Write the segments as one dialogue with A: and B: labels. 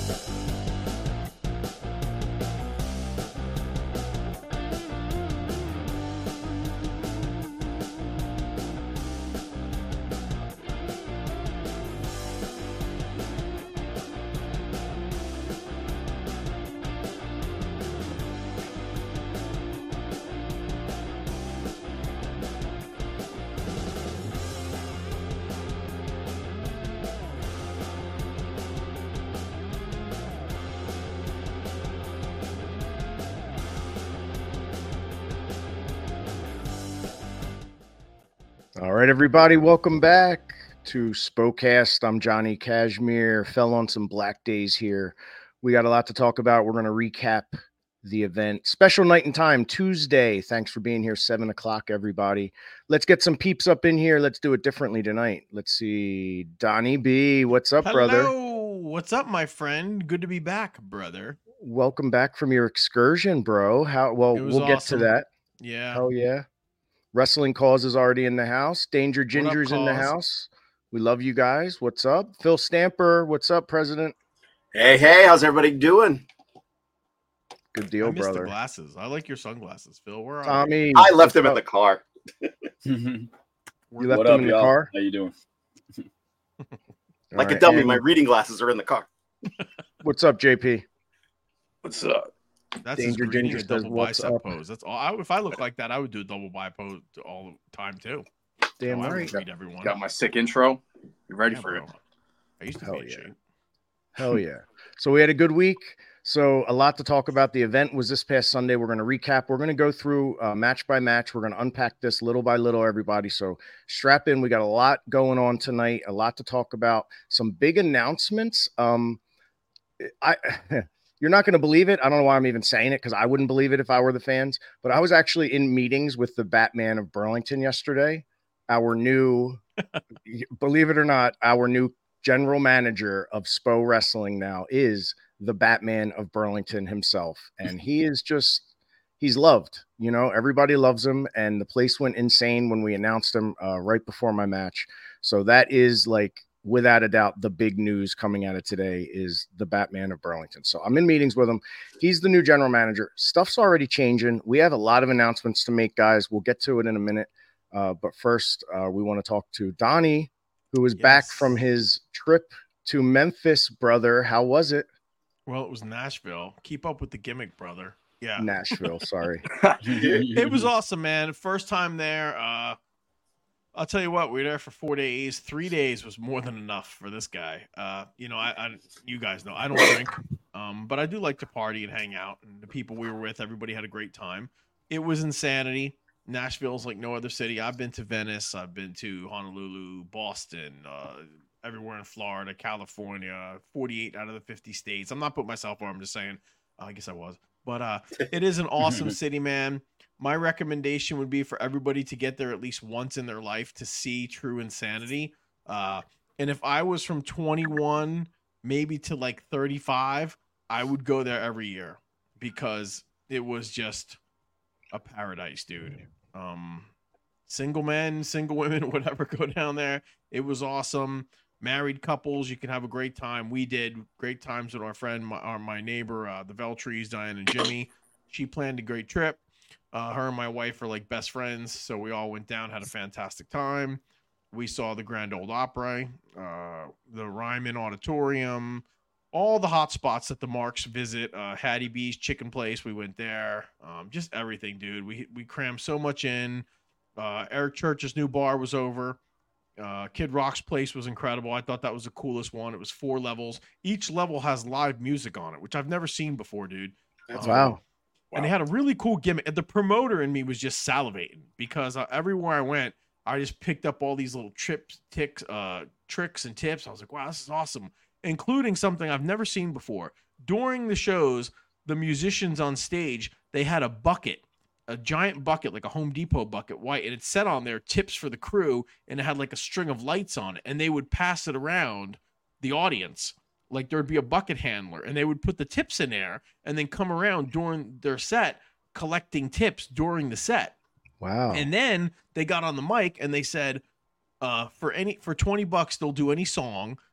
A: All right, everybody, welcome back to Spocast. I'm Johnny Cashmere. Fell on some black days here. We got a lot to talk about. We're going to recap the event. Special night and time, Tuesday. Thanks for being here, 7 o'clock, everybody. Let's get some peeps up in here. Let's do it differently tonight. Let's see. Donnie B, what's up, brother?
B: Hello. What's up, my friend? Good to be back, brother.
A: Welcome back from your excursion, bro. We'll get to that.
B: Yeah.
A: Hell yeah. Wrestling Cause is already in the house. Danger Ginger's in the house. We love you guys. What's up? Phil Stamper, what's up, President?
C: Hey, how's everybody doing?
A: Good deal,
B: I missed
A: brother.
B: The glasses. I like your sunglasses, Phil. Where are
A: Tommy?
C: I left them in the car.
A: You left them in the car?
D: How you doing?
C: Like a dummy, my reading glasses are in the car.
A: What's up, JP?
C: What's up?
B: That's Danger Ginger a double bicep pose. That's all. If I look like that, I would do a double bicep pose all the time too.
A: Damn right.
B: Read everyone.
E: Got my sick intro. You ready for it?
B: I used to be in shape.
A: Hell yeah. So we had a good week. So a lot to talk about. The event was this past Sunday. We're going to recap. We're going to go through match by match. We're going to unpack this little by little, everybody. So strap in. We got a lot going on tonight, a lot to talk about. Some big announcements. You're not going to believe it. I don't know why I'm even saying it because I wouldn't believe it if I were the fans. But I was actually in meetings with the Batman of Burlington yesterday. Our new, believe it or not, our new general manager of SPO Wrestling now is the Batman of Burlington himself. And he is just, he's loved. You know, everybody loves him. And the place went insane when we announced him right before my match. So that is like, without a doubt, the big news coming out of today is the Batman of Burlington. So I'm in meetings with him. He's the new general manager. Stuff's already changing. We have a lot of announcements to make, guys. We'll get to it in a minute. But first, we want to talk to Donnie, who is back from his trip to Memphis, brother. How was it?
B: Well, it was Nashville. Keep up with the gimmick, brother. Yeah.
A: Nashville, sorry.
B: It was awesome, man. First time there. I'll tell you what, we were there for 4 days. 3 days was more than enough for this guy. You know, you guys know I don't drink, but I do like to party and hang out. And the people we were with, everybody had a great time. It was insanity. Nashville's like no other city. I've been to Venice. I've been to Honolulu, Boston, everywhere in Florida, California, 48 out of the 50 states. I'm not putting myself on. I'm just saying. I guess I was. But it is an awesome city, man. My recommendation would be for everybody to get there at least once in their life to see true insanity. And if I was from 21, maybe to like 35, I would go there every year because it was just a paradise, dude. Single men, single women, whatever, go down there. It was awesome. Married couples, you can have a great time. We did great times with our friend, my neighbor, the Veltries, Diane and Jimmy. She planned a great trip. Her and my wife are like best friends, so we all went down, had a fantastic time. We saw the Grand Ole Opry, the Ryman Auditorium, all the hot spots that the Marks visit. Hattie B's Chicken Place, we went there. Just everything, dude. We crammed so much in. Eric Church's new bar was over. Kid Rock's place was incredible. I thought that was the coolest one. It was 4 levels. Each level has live music on it, which I've never seen before, dude.
A: Wow.
B: And they had a really cool gimmick. And the promoter in me was just salivating because everywhere I went, I just picked up all these little tricks and tips. I was like, wow, this is awesome. Including something I've never seen before. During the shows, the musicians on stage, they had a bucket, a giant bucket, like a Home Depot bucket, white, and it said on there tips for the crew, and it had like a string of lights on it, and they would pass it around the audience. Like there'd be a bucket handler, and they would put the tips in there and then come around during their set collecting tips during the set.
A: Wow.
B: And then they got on the mic and they said, for $20, they'll do any song.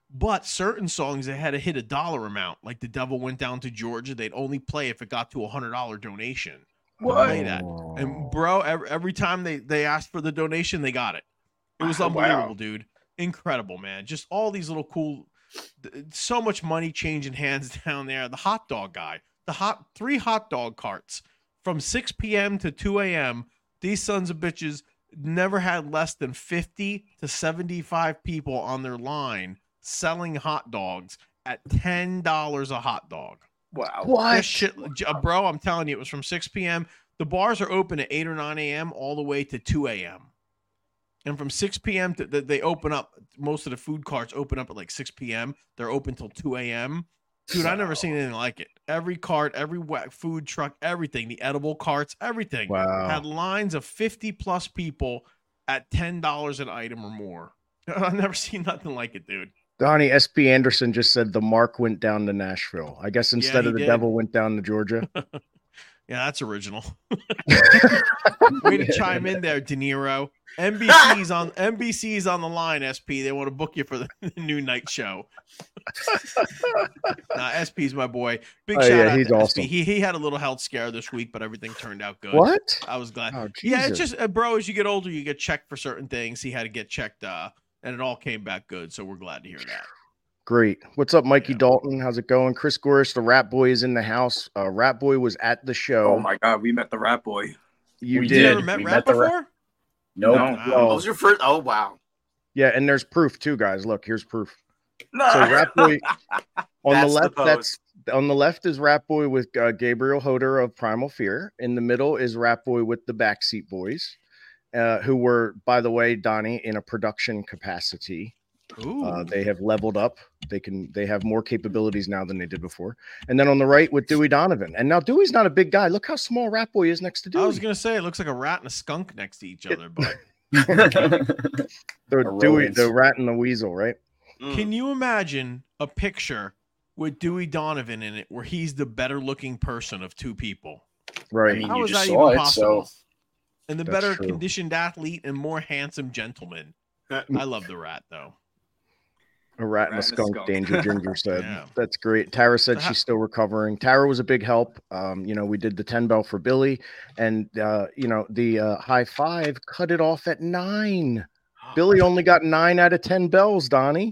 B: But certain songs they had to hit a dollar amount. Like The Devil Went Down to Georgia, they'd only play if it got to $100 donation.
E: What?
B: Play that. And bro, every time they asked for the donation, they got it. It was unbelievable, dude. Incredible, man. Just all these little cool, so much money changing hands down there. The hot dog guy, three hot dog carts from 6 p.m. to 2 a.m. These sons of bitches never had less than 50 to 75 people on their line selling hot dogs at $10 a hot dog.
E: Wow.
A: What?
B: This shit, bro, I'm telling you, it was from 6 p.m. The bars are open at 8 or 9 a.m. all the way to 2 a.m. And from 6 p.m. to they open up, most of the food carts open up at like 6 p.m. They're open till 2 a.m. Dude, I've never seen anything like it. Every cart, every food truck, everything, the edible carts, everything had lines of 50 plus people at $10 an item or more. I've never seen nothing like it, dude.
A: Donnie S.P. Anderson just said the Mark went down to Nashville. I guess instead of the Devil went down to Georgia.
B: Yeah, that's original. Way to chime in there, De Niro. NBC's on the line, SP. They want to book you for the new night show. SP's my boy. Big shout out to
A: awesome.
B: SP. He had a little health scare this week, but everything turned out good.
A: What?
B: I was glad.
A: Oh,
B: yeah, it's just, bro, as you get older, you get checked for certain things. He had to get checked, and it all came back good, so we're glad to hear that.
A: Great. What's up, Mikey Dalton? How's it going? Chris Gorish, the Rat Boy, is in the house. Rat Boy was at the show.
E: Oh, my God. We met the Rat Boy.
A: You
B: did. Never met Rat before?
E: Nope.
C: No. What was your first? Oh, wow.
A: Yeah, and there's proof, too, guys. Look, here's proof.
C: No.
A: So Rat Boy, on the left is Rat Boy with Gabriel Hoder of Primal Fear. In the middle is Rat Boy with the Backseat Boys, who were, by the way, Donnie, in a production capacity. They have leveled up. They have more capabilities now than they did before. And then on the right with Dewey Donovan. And now Dewey's not a big guy. Look how small Rat Boy is next to Dewey.
B: I was gonna say it looks like a rat and a skunk next to each other, but
A: Dewey, the rat and the weasel, right?
B: Can you imagine a picture with Dewey Donovan in it where he's the better looking person of two people?
A: Right.
D: I mean,
B: How
D: you
B: is
D: just
B: that
D: saw
B: even
D: it,
B: possible?
D: so
B: And the
A: That's
B: better
A: true.
B: conditioned athlete and more handsome gentleman. I love the rat though.
A: A rat and a skunk, Danger Ginger said.
B: Yeah.
A: That's great. Tara said she's still recovering. Tara was a big help. We did the 10 bell for Billy, and the high five cut it off at 9. Billy only got 9 out of 10 bells, Donnie.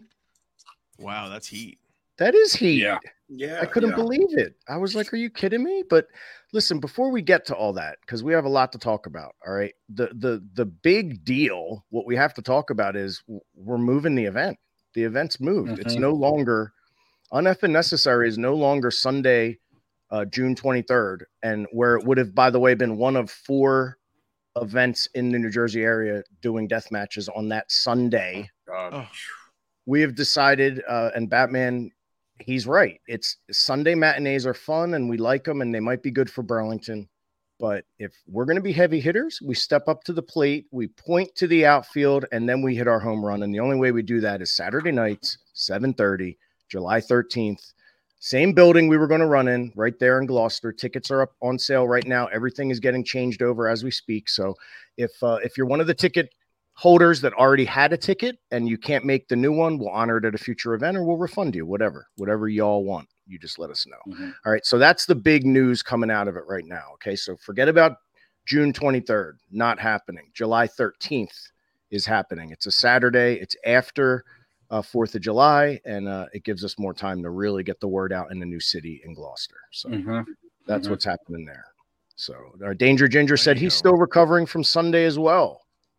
B: Wow, that's heat.
A: That is heat.
C: Yeah.
A: I couldn't believe it. I was like, are you kidding me? But listen, before we get to all that, because we have a lot to talk about, all right, the big deal, what we have to talk about is we're moving the event. The event's moved.
D: Mm-hmm.
A: It's no longer Uneffin' Necessary is no longer Sunday, June 23rd, and where it would have, by the way, been one of 4 events in the New Jersey area doing death matches on that Sunday.
B: Oh.
A: We have decided, and Batman, he's right. It's Sunday matinees are fun and we like them and they might be good for Burlington. But if we're going to be heavy hitters, we step up to the plate, we point to the outfield, and then we hit our home run. And the only way we do that is Saturday nights, 7:30, July 13th. Same building we were going to run in right there in Gloucester. Tickets are up on sale right now. Everything is getting changed over as we speak. So if you're one of the ticket holders that already had a ticket and you can't make the new one, we'll honor it at a future event or we'll refund you, whatever y'all want. You just let us know.
D: Mm-hmm.
A: All right. So that's the big news coming out of it right now. Okay. So forget about June 23rd, not happening. July 13th is happening. It's a Saturday. It's after 4th of July. And it gives us more time to really get the word out in the new city in Gloucester. So that's what's happening there. So our Danger Ginger said he's still recovering from Sunday as well.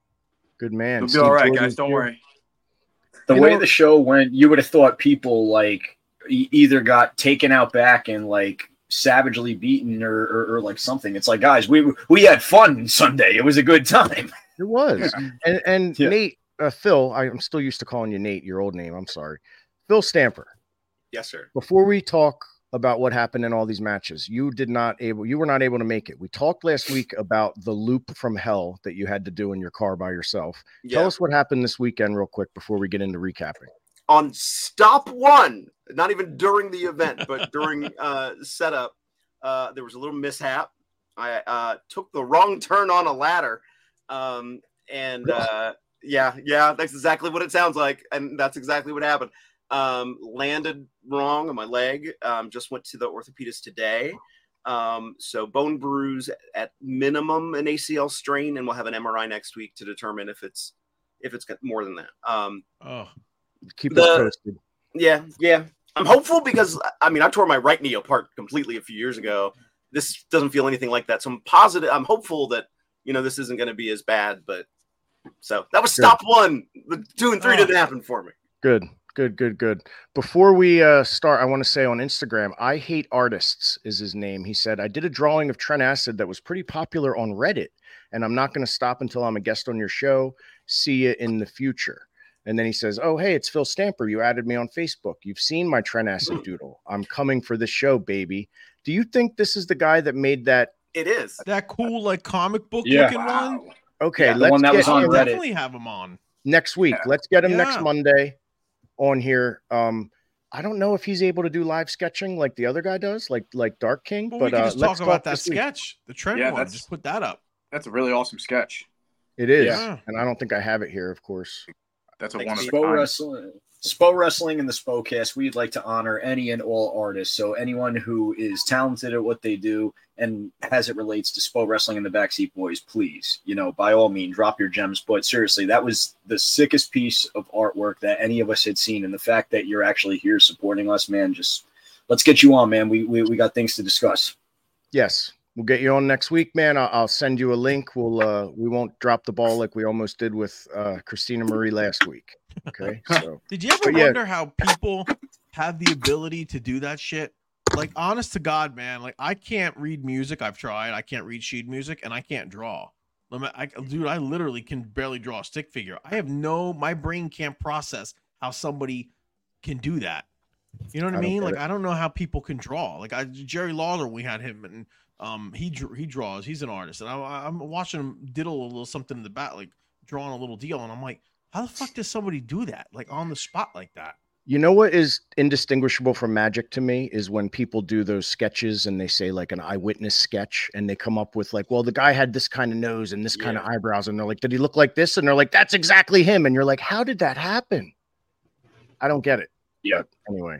A: Good man.
E: You'll be all right, guys. Don't worry.
D: The way the show went, you would have thought people like either got taken out back and like savagely beaten or like something. It's like, guys, we had fun Sunday. It was a good time.
A: It was. And Nate, Phil, I'm still used to calling you Nate, your old name. I'm sorry. Phil Stamper.
C: Yes, sir.
A: Before we talk about what happened in all these matches, you were not able to make it. We talked last week about the loop from hell that you had to do in your car by yourself.
C: Yeah.
A: Tell us what happened this weekend real quick before we get into recapping.
C: On stop 1, not even during the event, but during setup, there was a little mishap. I took the wrong turn on a ladder. That's exactly what it sounds like. And that's exactly what happened. landed wrong on my leg. Just went to the orthopedist today. So bone bruise, at minimum an ACL strain, and we'll have an MRI next week to determine if it's got more than that.
A: Keep us posted.
C: Yeah. I'm hopeful because I tore my right knee apart completely a few years ago. This doesn't feel anything like that. So I'm positive. I'm hopeful that, this isn't going to be as bad, but so that was stop one. The 2 and 3 didn't happen for me.
A: Good. Before we start, I want to say on Instagram, I Hate Artists is his name. He said, I did a drawing of Trent Acid that was pretty popular on Reddit, and I'm not going to stop until I'm a guest on your show. See you in the future. And then he says, oh, hey, it's Phil Stamper. You added me on Facebook. You've seen my Trent Acid doodle. I'm coming for this show, baby. Do you think this is the guy that made that?
C: It is.
B: That cool, like, comic book looking one?
A: Okay.
D: The one that was on Reddit.
B: Definitely have him on.
A: Next week. Let's get him next Monday on here. I don't know if he's able to do live sketching like the other guy does, like Dark King.
B: But
A: we
B: can just talk about that sketch, the Trent one. Just put that up.
E: That's a really awesome sketch.
A: It is. Yeah. And I don't think I have it here, of course.
E: That's a one of
D: Spo Wrestling and the Spocast, we'd like to honor any and all artists. So anyone who is talented at what they do and as it relates to Spo Wrestling and the Backseat Boys, please, by all means, drop your gems. But seriously, that was the sickest piece of artwork that any of us had seen. And the fact that you're actually here supporting us, man, just let's get you on, man. We got things to discuss.
A: Yes. We'll get you on next week, man. I'll send you a link. We won't drop the ball like we almost did with Christina Marie last week. Okay. So
B: did you ever wonder how people have the ability to do that shit? Like, honest to God, man. Like, I can't read music. I've tried. I can't read sheet music, and I can't draw. I literally can barely draw a stick figure. My brain can't process how somebody can do that. You know what I mean? Like, I don't know how people can draw. Like, Jerry Lawler, we had him, and he draws. He's an artist, and I'm watching him diddle a little something in the back, like drawing a little deal, and I'm like, how the fuck does somebody do that, like on the spot like that?
A: You know what is indistinguishable from magic to me is when people do those sketches and they say like an eyewitness sketch, and they come up with like, well, the guy had this kind of nose and this kind of eyebrows, and they're like, did he look like this? And they're like, that's exactly him, and you're like, how did that happen? I don't get it.
D: Yeah.
A: Anyway.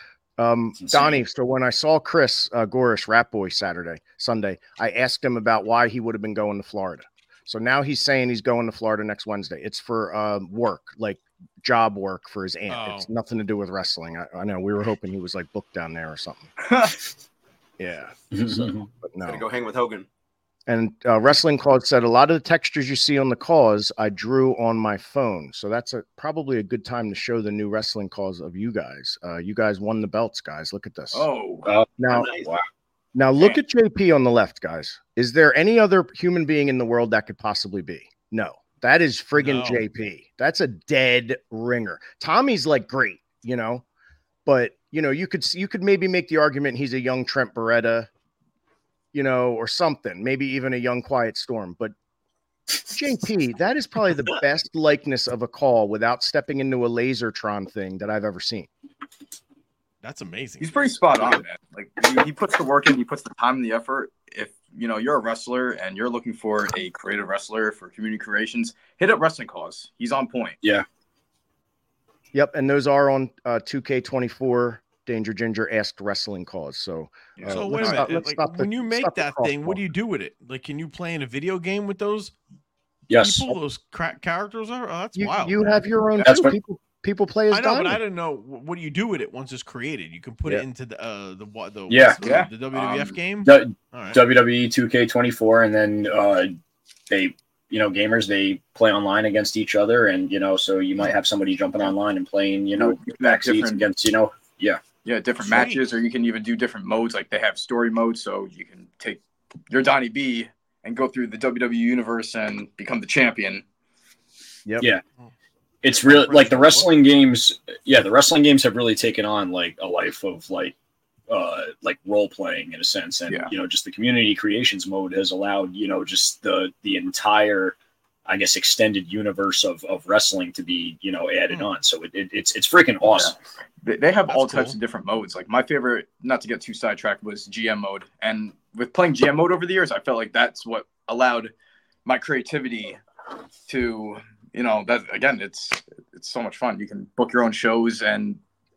A: Donnie, so when I saw Chris Gorish, Rap Boy, Sunday, I asked him about why he would have been going to Florida. So now he's saying he's going to Florida next Wednesday. It's for work, like job work for his aunt. Oh. It's nothing to do with wrestling. I know we were hoping he was like booked down there or something. Yeah. So, but no.
C: Gonna go hang with Hogan.
A: And Wrestling Cause said, a lot of the textures you see on the cause, I drew on my phone. So that's probably a good time to show the new Wrestling Cause of you guys. You guys won the belts, guys. Look at this.
E: Oh,
A: now,
C: wow.
A: Now look at JP on the left, guys. Is there any other human being in the world that could possibly be? No. That is friggin' JP. That's a dead ringer. Tommy's like great, but you could maybe make the argument he's a young Trent Beretta, or something, maybe even a young Quiet Storm. But JP, that is probably the best likeness of a call without stepping into a Lasertron thing that I've ever seen.
B: That's amazing.
E: He's pretty spot on, man. Like he puts the work in, he puts the time and the effort. If you're a wrestler and you're looking for a creative wrestler for community creations, hit up Wrestling Cause. He's on point.
D: Yeah.
A: Yep, and those are on 2K24. Danger Ginger asked Wrestling Cause. So,
B: so wait a minute. When you make that thing, what do you do with it? Like, can you play in a video game with those people, those characters? Oh, that's wild.
A: You have your own people play as
B: I know,
A: Donnie.
B: but I didn't know. What do you do with it once it's created? You can put it into the WWF game.
D: WWE 2K24, and then gamers, they play online against each other, and so you might have somebody jumping online and playing backseats against
E: different matches, or you can even do different modes. Like they have story modes, so you can take your Donnie B and go through the WWE universe and become the champion.
A: Yep.
D: Yeah. It's real, like the wrestling games. Yeah, the wrestling games have really taken on like a life of like role playing in a sense, and just the community creations mode has allowed just the entire, I guess, extended universe of wrestling to be added on. So it's freaking awesome.
E: Yeah. They have all types of different modes. Like my favorite, not to get too sidetracked, was GM mode. And with playing GM mode over the years, I felt like that's what allowed my creativity to. That again, it's so much fun. You can book your own shows, and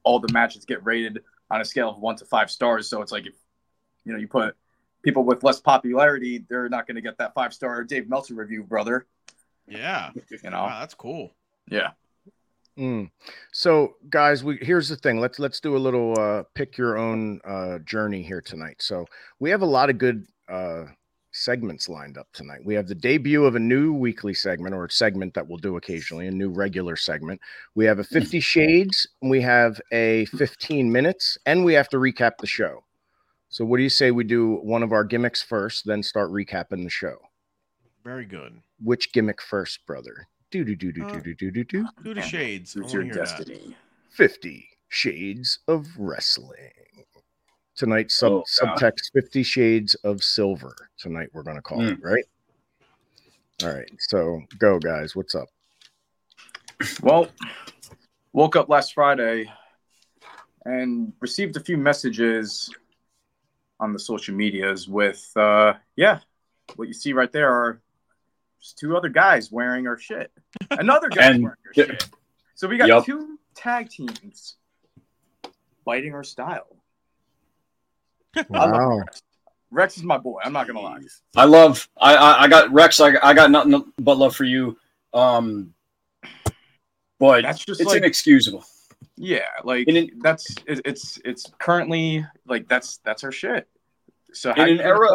E: all the matches get rated on a scale of 1 to 5 stars. So it's like if you put people with less popularity, they're not going to get that 5-star Dave Meltzer review, brother.
B: Yeah, wow, that's cool.
E: Yeah.
A: So, guys, here's the thing. Let's do a little pick your own journey here tonight. So we have a lot of good segments lined up tonight. We have the debut of a new weekly segment, or a segment that we'll do occasionally, a new regular segment. We have a 50 Shades, and we have a 15 minutes, and we have to recap the show. So what do you say we do one of our gimmicks first, then start recapping the show?
B: Very good.
A: Which gimmick first, brother? Do
B: the Shades.
E: It's your destiny.
A: 50 Shades of Wrestling. Tonight, subtext 50 Shades of Silver. Tonight, we're going to call it, right? All right. So, go, guys. What's up?
E: Well, woke up last Friday and received a few messages on the social medias with, what you see right there are just 2 other guys wearing our shit. Another guy wearing our shit. So we got 2 tag teams fighting our style.
A: Wow.
E: I love Rex. Rex is my boy. I'm not gonna lie.
D: I got Rex. I got nothing but love for you. But
E: that's just
D: it's inexcusable.
E: Yeah, like it's currently like that's our shit. So how
D: in an era,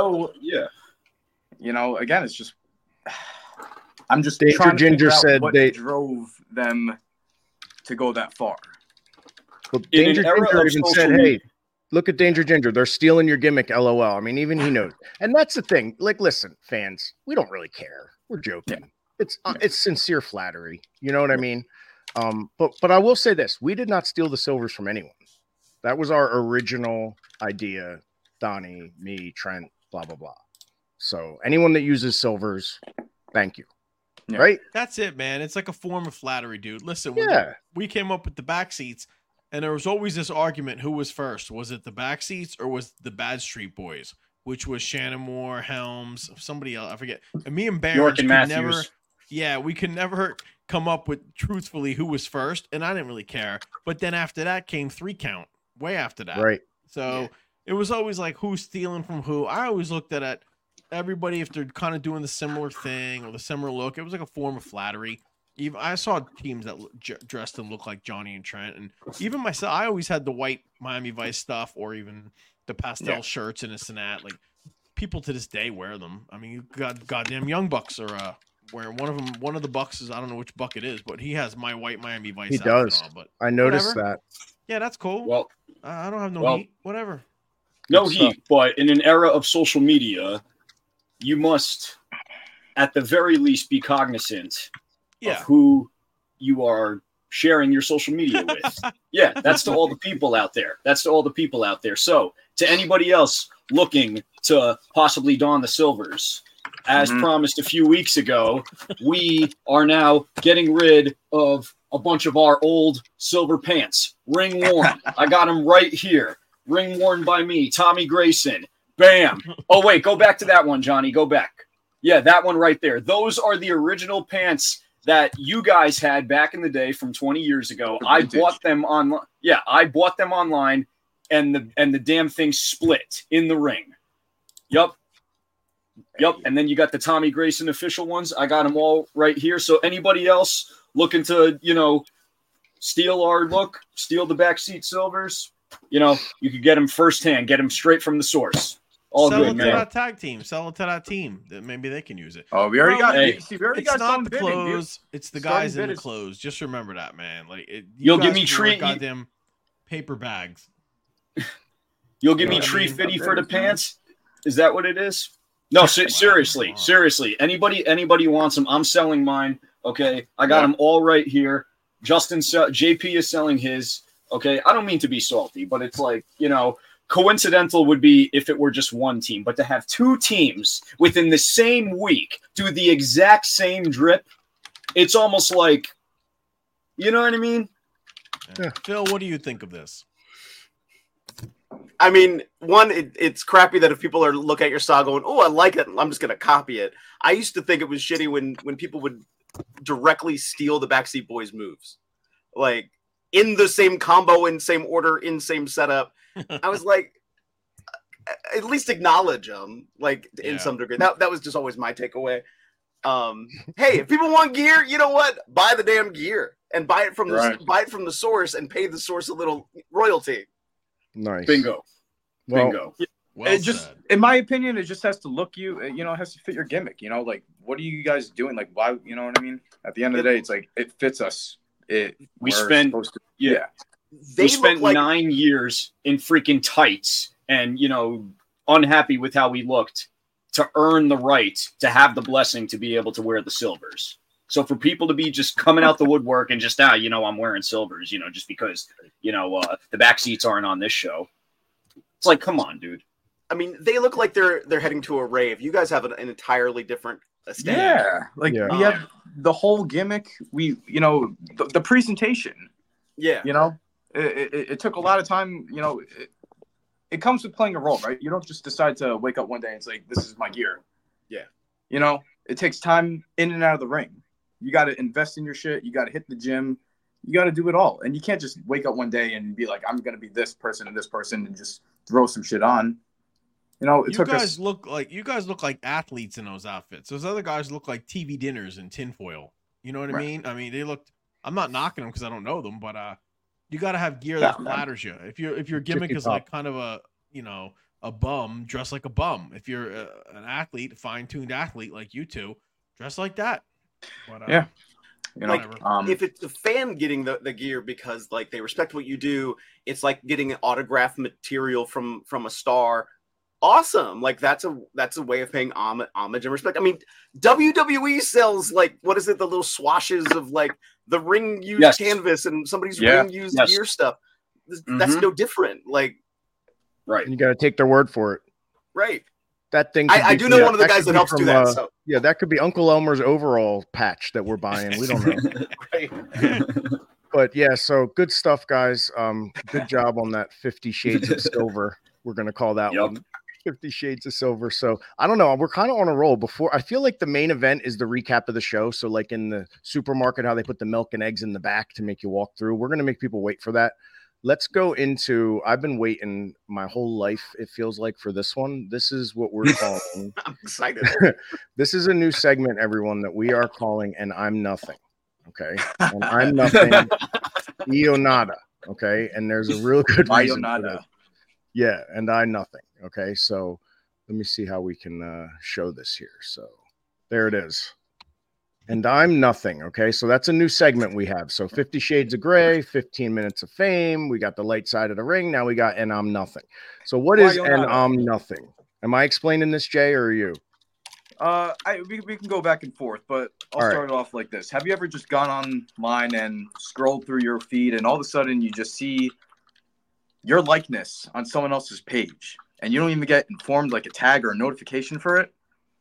E: again, it's just I'm just
A: Danger
E: trying to
A: Ginger
E: figure out
A: said
E: what
A: they
E: drove them to go that far.
A: Well, Danger Ginger even said, "Hey, look at Danger Ginger. They're stealing your gimmick, LOL." I mean, even he knows. And that's the thing. Like, listen, fans, we don't really care. We're joking. Yeah. It's sincere flattery. You know what I mean? But I will say this: we did not steal the silvers from anyone. That was our original idea. Donnie, me, Trent, blah blah blah. So anyone that uses silvers, thank you. Yeah. Right?
B: That's it, man. It's like a form of flattery, dude. Listen, we came up with the back seats. And there was always this argument, who was first? Was it the Backseats or was the Bad Street Boys? Which was Shannon Moore, Helms, somebody else, I forget. And me and Barry
D: York and Matthews.
B: We could never come up with truthfully who was first, and I didn't really care. But then after that came 3 count, way after that.
A: Right.
B: So it was always like who's stealing from who. I always looked at it, everybody, if they're kind of doing the similar thing or the similar look, it was like a form of flattery. Even I saw teams that dressed and looked like Johnny and Trent, and even myself, I always had the white Miami Vice stuff, or even the pastel shirts and this and that. Like people to this day wear them. I mean, you got goddamn Young Bucks are wearing one of them. One of the Bucks is, I don't know which Buck it is, but he has my white Miami Vice.
A: He does.
B: But
A: I noticed that.
B: Yeah, that's cool.
D: Well,
B: I don't have no heat. Whatever.
D: No heat, but in an era of social media, you must, at the very least, be cognizant of who you are sharing your social media with. That's to all the people out there. So to anybody else looking to possibly don the silvers, as promised a few weeks ago, we are now getting rid of a bunch of our old silver pants. Ring worn. I got them right here. Ring worn by me, Tommy Grayson. Bam. Oh, wait, go back to that one, Johnny. Go back. Yeah, that one right there. Those are the original pants that you guys had back in the day from 20 years ago. I bought them online. Yeah, I bought them online, and the damn thing split in the ring. Yup. And then you got the Tommy Grayson official ones. I got them all right here. So anybody else looking to, steal our look, steal the backseat silvers, you could get them firsthand, get them straight from the source. All
B: sell
D: good,
B: it
D: man.
B: to that tag team. Sell it to that team. That maybe they can use it.
E: Oh, we already got.
B: It's
E: not
B: the clothes. It's the guys in the clothes. Just remember that, man. Like
D: you'll give me tree
B: goddamn paper bags.
D: You'll give me tree fitty for the pants. Is that what it is? No, seriously. Anybody wants them? I'm selling mine. Okay, I got them all right here. JP is selling his. Okay, I don't mean to be salty, but it's like coincidental would be if it were just one team, but to have 2 teams within the same week do the exact same drip, it's almost like, you know what I mean?
B: Yeah. Phil, what do you think of this?
C: I mean, one, it's crappy that if people are look at your style going, "Oh, I like it," I'm just going to copy it. I used to think it was shitty when people would directly steal the Backseat Boys moves. Like, in the same combo, in same order, in same setup. I was like, at least acknowledge them, like in some degree. That was just always my takeaway. Hey, if people want gear, you know what? Buy the damn gear and buy it from the source and pay the source a little royalty.
A: Nice.
D: Bingo.
A: Well,
D: Bingo.
B: Well
E: it just, in my opinion, it just has to look it has to fit your gimmick. Like, what are you guys doing? Like, why? You know what I mean? At the end of the day, it's like it fits us.
D: We spent 9 years in freaking tights, and unhappy with how we looked, to earn the right to have the blessing to be able to wear the silvers. So for people to be just coming out the woodwork and just I'm wearing silvers, just because the back seats aren't on this show. It's like, come on, dude.
C: I mean, they look like they're heading to a rave. You guys have an entirely different aesthetic.
E: Yeah, we have the whole gimmick. We, the presentation.
C: Yeah,
E: it took a lot of time. It comes with playing a role, right? You don't just decide to wake up one day and say, "This is my gear."
C: Yeah,
E: it takes time in and out of the ring. You got to invest in your shit. You got to hit the gym. You got to do it all, and you can't just wake up one day and be like, "I'm going to be this person and this person," and just throw some shit on. You guys
B: look like athletes in those outfits. Those other guys look like TV dinners in tinfoil. You know what I mean? I mean, they looked. I'm not knocking them because I don't know them, but you got to have gear that flatters you. If your gimmick is like kind of a bum, dress like a bum. If you're an athlete, a fine-tuned athlete like you two, dress like that. But,
C: like if it's a fan getting the gear because like they respect what you do, it's like getting an autographed material from a star. Awesome. Like that's a way of paying homage and respect. I mean, WWE sells like, what is it? The little swashes of like the ring used canvas and somebody's ring used gear stuff. That's no different. Like,
A: right. You got to take their word for it.
C: Right.
A: That thing.
C: I do know one of the guys that helps do that. So.
A: Yeah, that could be Uncle Elmer's overall patch that we're buying. We don't know.
C: Right.
A: But yeah, so good stuff, guys. Good job on that 50 Shades of Silver. We're going to call that one 50 Shades of Silver. So I don't know. We're kind of on a roll. I feel like the main event is the recap of the show. So like in the supermarket, how they put the milk and eggs in the back to make you walk through. We're going to make people wait for that. Let's go into, I've been waiting my whole life, it feels like, for this one. This is what we're calling.
C: I'm excited.
A: This is a new segment, everyone, that we are calling And I'm Nothing. Okay. And I'm Nothing. Io Nada. Okay. And there's a real good reason for that. Yeah. And I'm Nothing. Okay. So let me see how we can show this here. So there it is. And I'm Nothing. Okay. So that's a new segment we have. So 50 Shades of Gray, 15 minutes of fame. We got the light side of the ring. Now we got And I'm Nothing. So what is And I'm Nothing? Am I explaining this, Jay, or are you?
E: We can go back and forth, but I'll start it off like this. Have you ever just gone online and scrolled through your feed and all of a sudden you just see your likeness on someone else's page and you don't even get informed like a tag or a notification for it?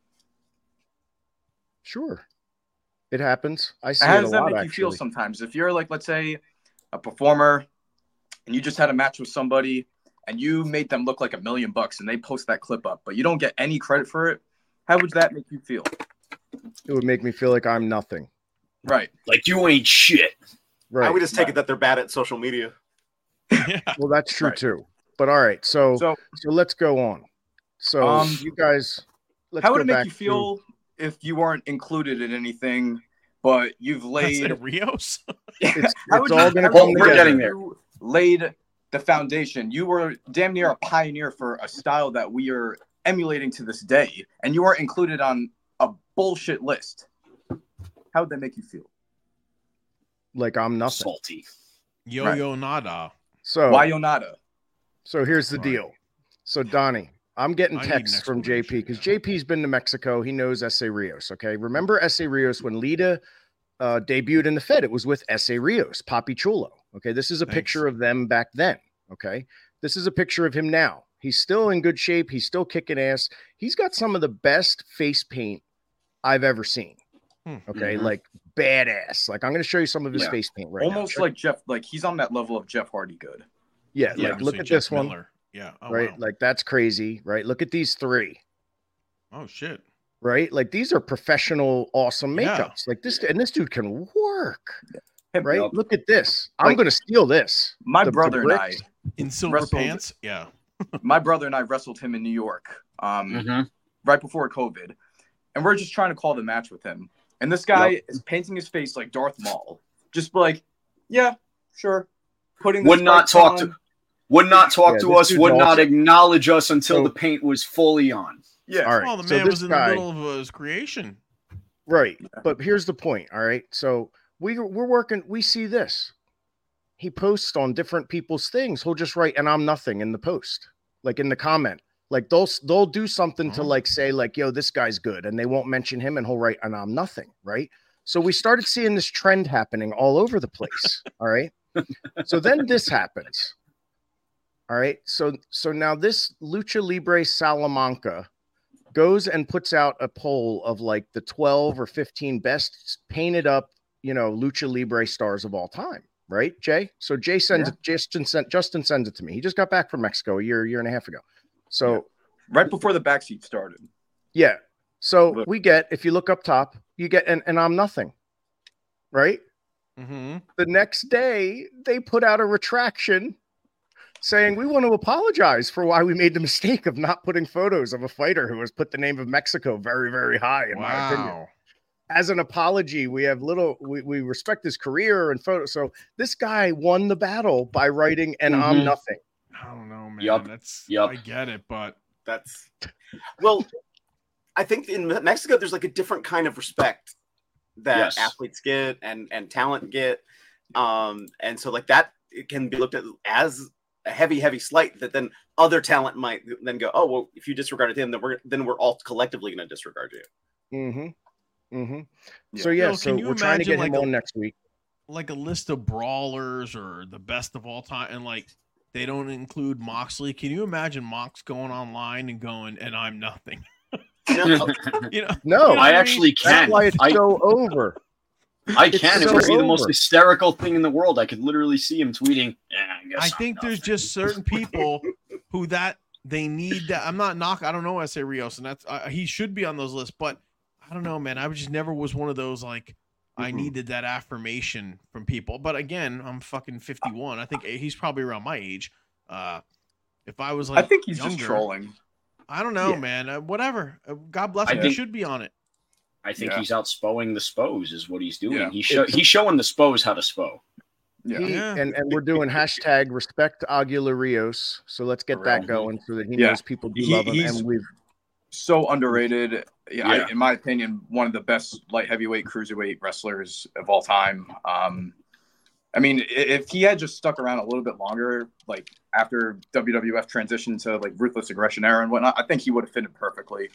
A: Sure. It happens. I see
E: How
A: it
E: does
A: a
E: that
A: lot,
E: make you feel
A: actually.
E: sometimes? If you're like, let's say, a performer and you just had a match with somebody and you made them look like $1 million and they post that clip up, but you don't get any credit for it, how would that make you feel?
A: It would make me feel like I'm nothing.
E: Right.
D: Like you ain't shit.
A: Right.
C: I would just take it that they're bad at social media.
A: Well, that's true too. But all right, so let's go on. So you guys,
E: how would it make you feel if you weren't included in anything, but you've laid
B: Rios?
A: It's all going to come
D: We're getting there.
E: You laid the foundation. You were damn near a pioneer for a style that we are emulating to this day, and you weren't included on a bullshit list. How would that make you feel?
A: Like I'm nothing.
D: Salty.
B: Yo nada.
A: So
E: why yo nada?
A: So here's the deal. So Donnie, I'm getting texts from JP because JP's been to Mexico. He knows Essa Rios. Okay, remember Essa Rios when Lita debuted in the Fed? It was with Essa Rios, Papi Chulo. Okay, this is a picture of them back then. Okay, this is a picture of him now. He's still in good shape. He's still kicking ass. He's got some of the best face paint I've ever seen. Okay, like badass. Like I'm going to show you some of his face paint right now.
E: Almost like Jeff. Like he's on that level of Jeff Hardy good.
A: Yeah, like look at this one.
B: Yeah. Oh,
A: right.
B: wow.
A: Like that's crazy. Right. Look at these three.
B: Oh shit.
A: Right. Like these are professional, awesome makeups. Like this, and this dude can work. right?
D: Yep.
A: Look at this. I'm
E: Like,
A: going to steal this.
E: My
A: The
E: brother and I,
A: bricks.
B: In silver
E: wrestled-
B: pants. Yeah.
E: my brother and I wrestled him in New York, right before COVID, and we're just trying to call the match with him. And this guy is painting his face like Darth Maul, just like, yeah, sure. Putting
D: Would not talk to us,
A: dude's
D: would not
A: awesome.
D: acknowledge us until
A: So-
D: the paint was fully on.
E: Yeah.
A: All right.
B: Well, the
A: so
B: man
A: this
B: was in
A: guy-
B: the middle of his creation.
A: Right. But here's the point. All right. So we're working. We see this. He posts on different people's things. He'll just write, and I'm nothing in the post, like in the comment. Like they'll do something to like say like, yo, this guy's good. And they won't mention him and he'll write, and I'm nothing. Right. So we started seeing this trend happening all over the place. All right. So then this happens. All right. So now this Lucha Libre Salamanca goes and puts out a poll of like the 12 or 15 best painted up, Lucha Libre stars of all time. Right, Jay? So Jay sends it, Justin sends it to me. He just got back from Mexico a year and a half ago. So
E: right before the backseat started.
A: Yeah. So we get, if you look up top, you get and I'm nothing. Right?
B: Mm-hmm.
A: The next day, they put out a retraction saying we want to apologize for why we made the mistake of not putting photos of a fighter who has put the name of Mexico very, very high, in my opinion. As an apology, we respect his career and photo. So this guy won the battle by writing, and I'm nothing.
B: I don't know, man.
D: Yup.
B: I get it, but
C: That's well, I think in Mexico there's like a different kind of respect that athletes get and talent get. And so like that, it can be looked at as a heavy slight that then other talent might then go, oh, well, if you disregarded him, then we're all collectively going to disregard you.
A: Mm-hmm. Mm-hmm.
E: Yeah.
A: So yeah,
B: Phil,
A: so
B: can you
A: we're trying to get
B: imagine,
A: him
B: like,
A: on next week.
B: like a list of brawlers or the best of all time, and like they don't include Moxley. Can you imagine Mox going online and going, and I'm nothing?
C: No,
A: No,
D: I actually can.
A: That's why it's so over.
D: I can. It
A: so
D: would be the most
A: over.
D: hysterical thing in the world. I could literally see him tweeting.
B: I think there's just certain people who that they need that. I'm not knocking. I don't know S.A. Rios, and that's he should be on those lists, but I don't know, man. I just never was one of those like I needed that affirmation from people. But again, I'm fucking 51. I think he's probably around my age. If I was like,
E: I think he's
B: younger,
E: just trolling.
B: I don't know, man. Whatever. God bless him. He should be on it.
D: I think he's out spoing the spos is what he's doing.
E: Yeah.
D: He's showing the spos how to spo.
E: Yeah.
A: And we're doing hashtag respect Aguila Rios. So let's get that going so that he knows people do love him. And we've
E: so underrated. Yeah. In my opinion, one of the best light heavyweight cruiserweight wrestlers of all time. I mean, if he had just stuck around a little bit longer, like after WWF transitioned to like Ruthless Aggression era and whatnot, I think he would have fitted perfectly.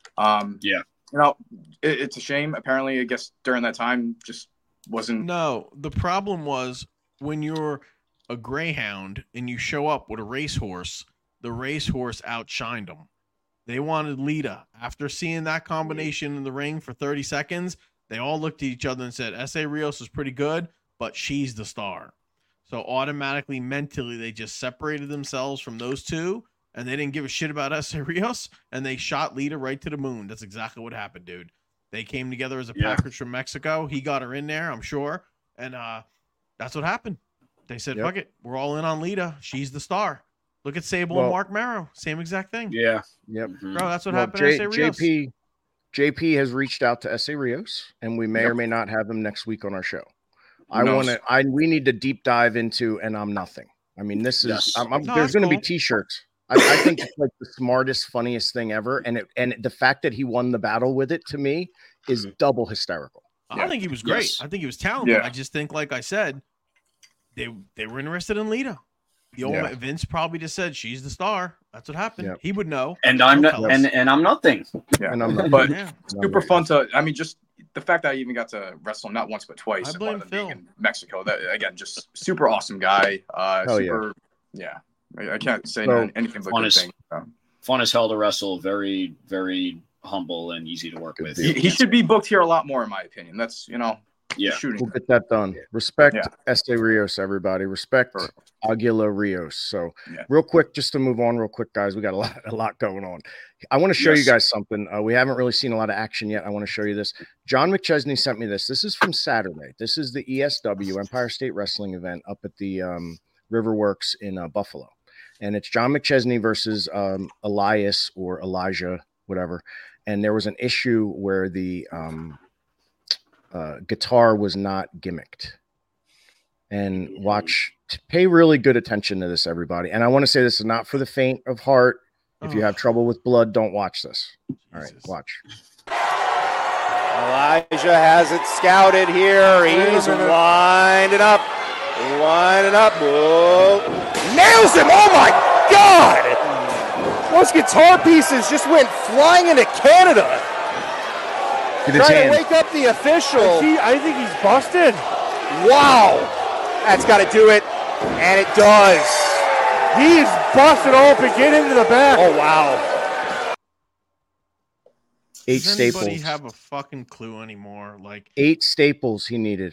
E: It's a shame. Apparently, I guess during that time just wasn't.
B: No, the problem was when you're a greyhound and you show up with a racehorse, the racehorse outshined them. They wanted Lita. After seeing that combination in the ring for 30 seconds, they all looked at each other and said, S.A. Rios is pretty good, but she's the star. So automatically, mentally, they just separated themselves from those two, and they didn't give a shit about S.A. Rios, and they shot Lita right to the moon. That's exactly what happened, dude. They came together as a package from Mexico. He got her in there, I'm sure, and that's what happened. They said, fuck it, we're all in on Lita. She's the star. Look at Sable and Mark Marrow. Same exact thing.
A: Yeah. Yep.
B: Bro, that's what happened to S.A. Rios.
A: JP has reached out to S.A. Rios, and we may or may not have him next week on our show. We need to deep dive into, and I'm nothing. I mean, this is, there's going to be t-shirts. I think it's like the smartest, funniest thing ever. And the fact that he won the battle with it, to me, is double hysterical.
B: I think he was great. I think he was talented. I just think, like I said, they were interested in Lita. The old Vince probably just said she's the star. That's what happened. He would know.
D: And I'm not, and I'm nothing.
E: Yeah.
A: And I'm not,
E: but super fun to. I mean, just the fact that I even got to wrestle not once but twice.
B: I blame Phil.
E: In Mexico. That again, just super awesome guy. I can't say anything but good things.
D: Fun as hell to wrestle. Very, very humble and easy to work with.
E: He should be booked here a lot more, in my opinion. That's
D: Yeah.
E: Shooting.
A: We'll get that done. Respect
E: Yeah.
A: Este Rios, everybody. Respect
E: Perfect.
A: Aguila Rios. So
E: Yeah.
A: real quick, just to move on real quick, guys, we got a lot going on. I want to show you guys something. We haven't really seen a lot of action yet. I want to show you this. John McChesney sent me this. This is from Saturday. This is the ESW, Empire State Wrestling event up at the Riverworks in Buffalo. And it's John McChesney versus Elias or Elijah, whatever. And there was an issue where the guitar was not gimmicked. And pay really good attention to this, everybody. And I want to say this is not for the faint of heart. If you have trouble with blood, don't watch this. All right, watch.
F: Elijah has it scouted here. He's winding up. Whoa. Nails him. Oh, my God. Those guitar pieces just went flying into Canada. Trying to wake up the official.
G: I think he's busted.
F: Wow. That's got to do it. And it does.
G: He's busted open. Get into the back.
F: Oh, wow.
A: 8
B: Does
A: staples.
B: anybody have a fucking clue anymore? Like
A: 8 staples he needed.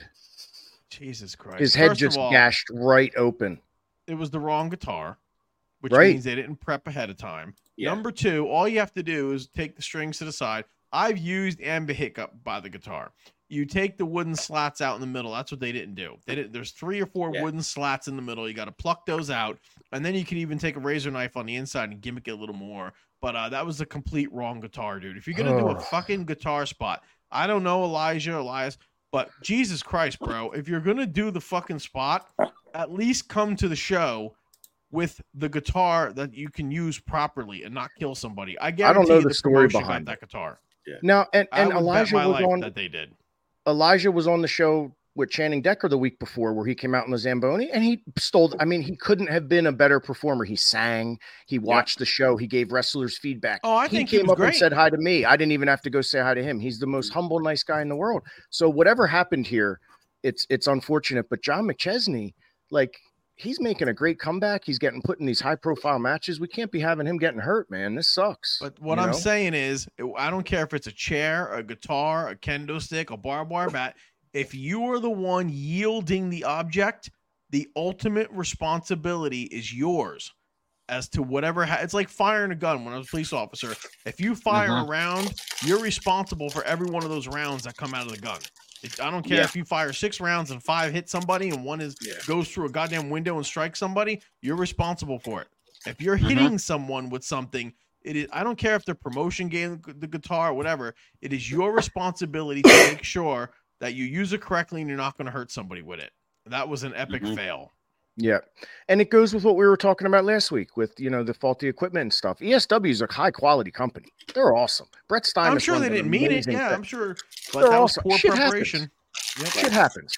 B: Jesus Christ.
A: His head
B: First
A: just
B: of all,
A: gashed right open.
B: It was the wrong guitar, which
A: Right.
B: means they didn't prep ahead of time.
C: Yeah.
B: Number 2, all you have to do is take the strings to the side. I've used and been hiccup by the guitar. You take the wooden slats out in the middle. That's what they didn't do. There's 3 or 4 wooden slats in the middle. You got to pluck those out, and then you can even take a razor knife on the inside and gimmick it a little more. But that was a complete wrong guitar, dude. If you're gonna do a fucking guitar spot, I don't know Elias, but Jesus Christ, bro, if you're gonna do the fucking spot, at least come to the show with the guitar that you can use properly and not kill somebody. I guarantee
A: know
B: you
A: the story
B: promotion
A: behind
B: got that guitar.
A: Now, and
B: I would bet
A: Elijah
B: my
A: was
B: life
A: on
B: that they did.
A: Elijah was on the show with Channing Decker the week before where he came out in the Zamboni and he he couldn't have been a better performer. He sang, he watched the show, he gave wrestlers feedback.
B: Oh, I
A: he
B: think
A: came
B: he was
A: up and
B: great.
A: said hi to me. I didn't even have to go say hi to him. He's the most humble, nice guy in the world. So whatever happened here, it's unfortunate. But John McChesney, like, he's making a great comeback. He's getting put in these high profile matches. We can't be having him getting hurt, man. This sucks.
B: But what I'm saying is, I don't care if it's a chair, a guitar, a kendo stick, a barbed wire bat. If you are the one yielding the object, the ultimate responsibility is yours as to whatever. It's like firing a gun when I was a police officer. If you fire a round, you're responsible for every one of those rounds that come out of the gun. I don't care if you fire 6 rounds and 5 hit somebody and 1 goes through a goddamn window and strikes somebody, you're responsible for it. If you're hitting someone with something, it is. I don't care if the promotion game, the guitar, whatever. It is your responsibility to make sure that you use it correctly and you're not going to hurt somebody with it. That was an epic fail.
A: Yeah. And it goes with what we were talking about last week with, the faulty equipment and stuff. ESW is a high quality company. They're awesome. Brett Stein.
B: I'm sure they didn't mean it. Yeah, I'm sure. But
A: They're
B: that was
A: awesome.
B: poor
A: Shit
B: preparation.
A: Shit happens,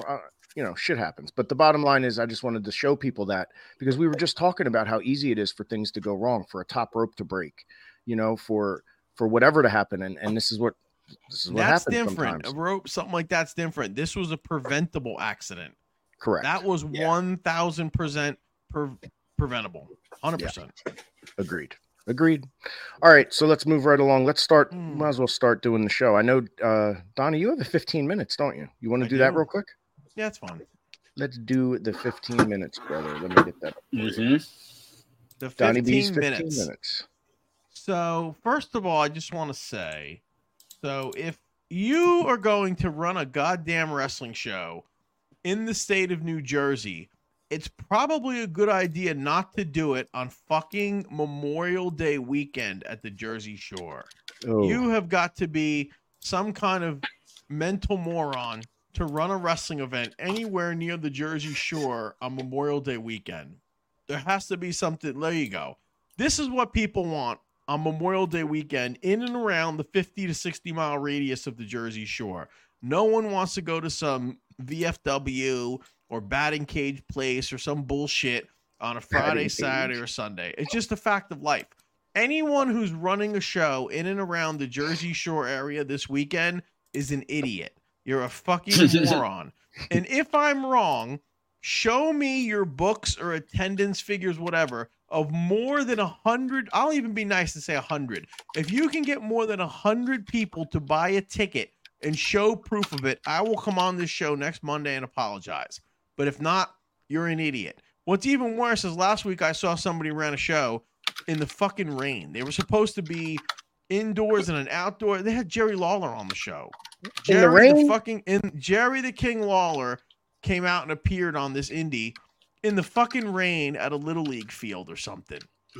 A: shit happens. But the bottom line is I just wanted to show people that because we were just talking about how easy it is for things to go wrong, for a top rope to break, for whatever to happen. And this is what
B: that's
A: happens
B: different.
A: sometimes.
B: A rope, something like that's different. This was a preventable accident.
A: Correct.
B: That was 1,000% preventable. 100%.
A: Agreed. All right, so let's move right along. Let's start. Might as well start doing the show. I know, Donnie, you have the 15 minutes, don't you? You want to do that real quick?
B: Yeah, it's fine.
A: Let's do the 15 minutes, brother. Let me get that.
B: The 15
A: Donnie B's 15
B: minutes. So, first of all, I just want to say, if you are going to run a goddamn wrestling show in the state of New Jersey, it's probably a good idea not to do it on fucking Memorial Day weekend at the Jersey Shore.
A: Oh.
B: You have got to be some kind of mental moron to run a wrestling event anywhere near the Jersey Shore on Memorial Day weekend. There has to be something. There you go. This is what people want on Memorial Day weekend in and around the 50 to 60 mile radius of the Jersey Shore. No one wants to go to some VFW or batting cage place or some bullshit on a Friday, Saturday, or Sunday. It's just a fact of life. Anyone who's running a show in and around the Jersey Shore area this weekend is an idiot. You're a fucking moron. And if I'm wrong, show me your books or attendance figures, whatever, of more than 100. I'll even be nice and say 100. If you can get more than 100 people to buy a ticket and show proof of it, I will come on this show next Monday and apologize. But if not, you're an idiot. What's even worse is last week I saw somebody ran a show in the fucking rain. They were supposed to be indoors and an outdoor. They had Jerry Lawler on the show. Jerry the King Lawler came out and appeared on this indie in the fucking rain at a Little League field or something.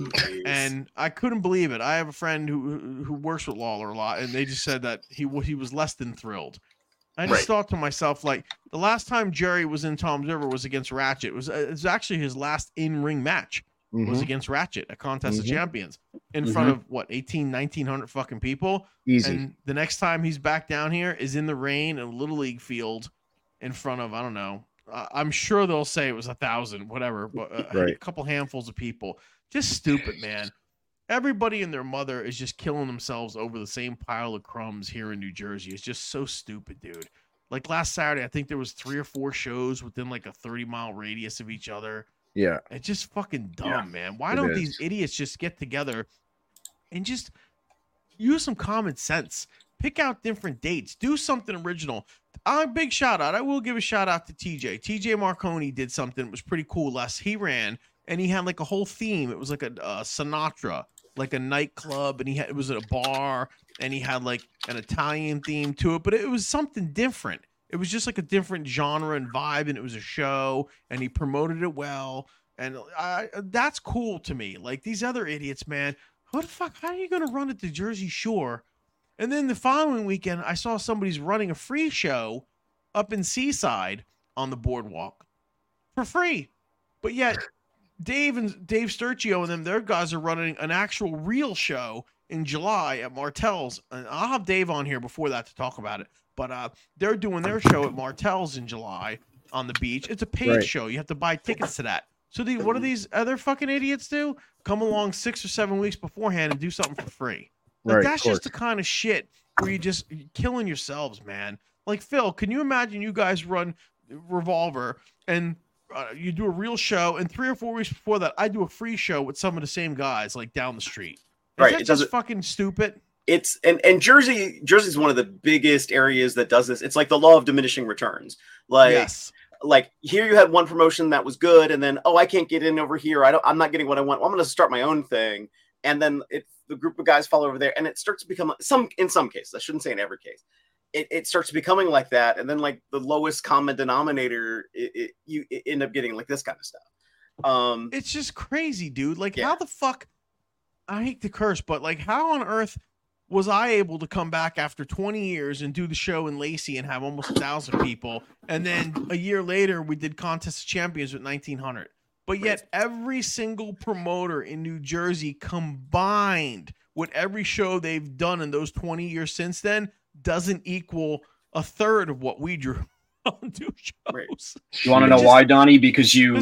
B: And I couldn't believe it. I have a friend who works with Lawler a lot, and they just said that he was less than thrilled. I just thought to myself, like, the last time Jerry was in Tom's River was against Ratchet. It was actually his last in-ring match was against Ratchet at Contest of Champions in front of, 1,900 fucking people?
A: Easy.
B: And the next time he's back down here is in the rain in a Little League field in front of, I don't know, I'm sure they'll say it was 1,000, whatever, but a couple handfuls of people. Just stupid, man. Everybody and their mother is just killing themselves over the same pile of crumbs here in New Jersey. It's just so stupid, dude. Like last Saturday, I think there was 3 or 4 shows within like a 30-mile radius of each other.
A: Yeah.
B: It's just fucking dumb, man. Why don't these idiots just get together and just use some common sense? Pick out different dates. Do something original. Big shout out. I will give a shout out to TJ. TJ Marconi did something that was pretty cool. He ran and he had like a whole theme. It was like a Sinatra, like a nightclub, and it was at a bar, and he had like an Italian theme to it, but it was something different. It was just like a different genre and vibe, and it was a show, and he promoted it well, and that's cool to me. Like these other idiots, man, how are you going to run at the Jersey Shore? And then the following weekend, I saw somebody's running a free show up in Seaside on the boardwalk for free, but yet Dave Sturcio and their guys are running an actual real show in July at Martell's. And I'll have Dave on here before that to talk about it. But they're doing their show at Martell's in July on the beach. It's a paid show. You have to buy tickets to that. So what do these other fucking idiots do? Come along 6 or 7 weeks beforehand and do something for free. Like, that's just the kind of shit where you're killing yourselves, man. Like, Phil, can you imagine you guys run Revolver and you do a real show, and 3 or 4 weeks before that, I do a free show with some of the same guys, like down the street. It's just fucking stupid.
C: It's and Jersey's one of the biggest areas that does this. It's like the law of diminishing returns. Like here you had one promotion that was good, and then I can't get in over here. I'm not getting what I want. Well, I'm going to start my own thing, and then the group of guys follow over there, and it starts to become in some cases. I shouldn't say in every case. It starts becoming like that, and then like the lowest common denominator, you end up getting like this kind of stuff.
B: It's just crazy, dude. Like how the fuck? I hate to curse, but like how on earth was I able to come back after 20 years and do the show in Lacey and have almost 1,000 people, and then a year later we did Contest of Champions with 1,900? But yet every single promoter in New Jersey combined with every show they've done in those 20 years since then doesn't equal a third of what we drew on 2 shows.
D: You want to know why, Donnie? Because you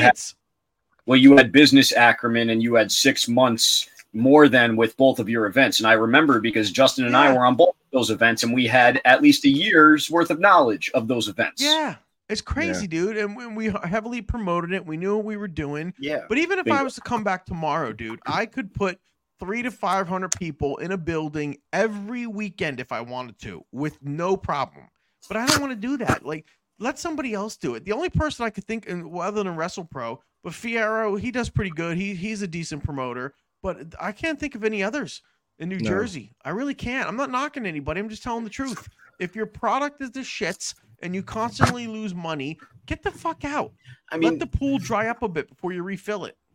D: had business acumen, and you had 6 months more than with both of your events. And I remember because Justin and I were on both of those events, and we had at least a year's worth of knowledge of those events.
B: Yeah. It's crazy, dude. And we heavily promoted it. We knew what we were doing.
C: Yeah.
B: But even if I was to come back tomorrow, dude, I could put 300 to 500 people in a building every weekend if I wanted to, with no problem. But I don't want to do that. Like, let somebody else do it. The only person I could think, other than WrestlePro, but Fierro, he does pretty good. He's a decent promoter, but I can't think of any others in New Jersey. I really can't. I'm not knocking anybody. I'm just telling the truth. If your product is the shits and you constantly lose money, get the fuck out. I mean, let the pool dry up a bit before you refill it.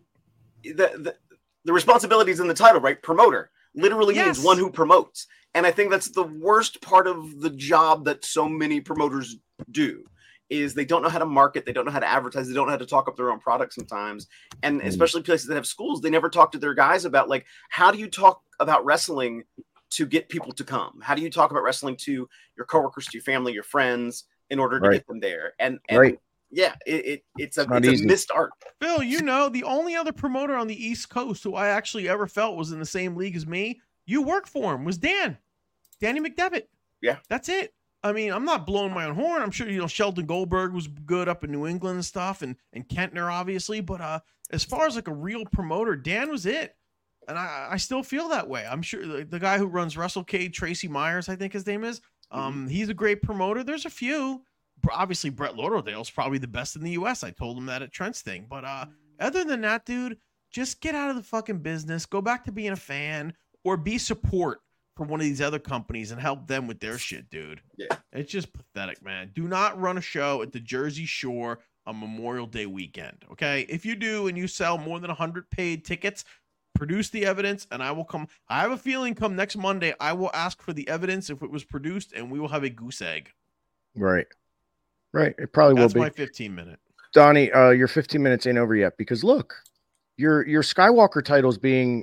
C: The responsibilities in the title, right? Promoter literally means one who promotes. And I think that's the worst part of the job that so many promoters do, is they don't know how to market. They don't know how to advertise. They don't know how to talk up their own product sometimes. And especially places that have schools, they never talk to their guys about, like, how do you talk about wrestling to get people to come? How do you talk about wrestling to your coworkers, to your family, your friends, in order to get them there? And yeah, it's a missed art.
B: Phil, the only other promoter on the East Coast who I actually ever felt was in the same league as me, you work for him, was Danny McDevitt.
C: Yeah.
B: That's it. I mean, I'm not blowing my own horn. I'm sure, Sheldon Goldberg was good up in New England and stuff, and Kentner, obviously. But as far as like a real promoter, Dan was it. And I still feel that way. I'm sure the guy who runs WrestleCade, Tracy Myers, I think his name is, He's a great promoter. There's a few. Obviously, Brett Lauderdale's probably the best in the U.S. I told him that at Trent's thing. But other than that, dude, just get out of the fucking business. Go back to being a fan or be support for one of these other companies and help them with their shit, dude.
C: Yeah.
B: It's just pathetic, man. Do not run a show at the Jersey Shore on Memorial Day weekend, okay? If you do and you sell more than 100 paid tickets, produce the evidence and I will come. I have a feeling come next Monday, I will ask for the evidence if it was produced and we will have a goose egg.
A: Right. It probably will be.
B: That's my 15-minute.
A: Donnie, your 15 minutes ain't over yet because look, your Skywalker title's being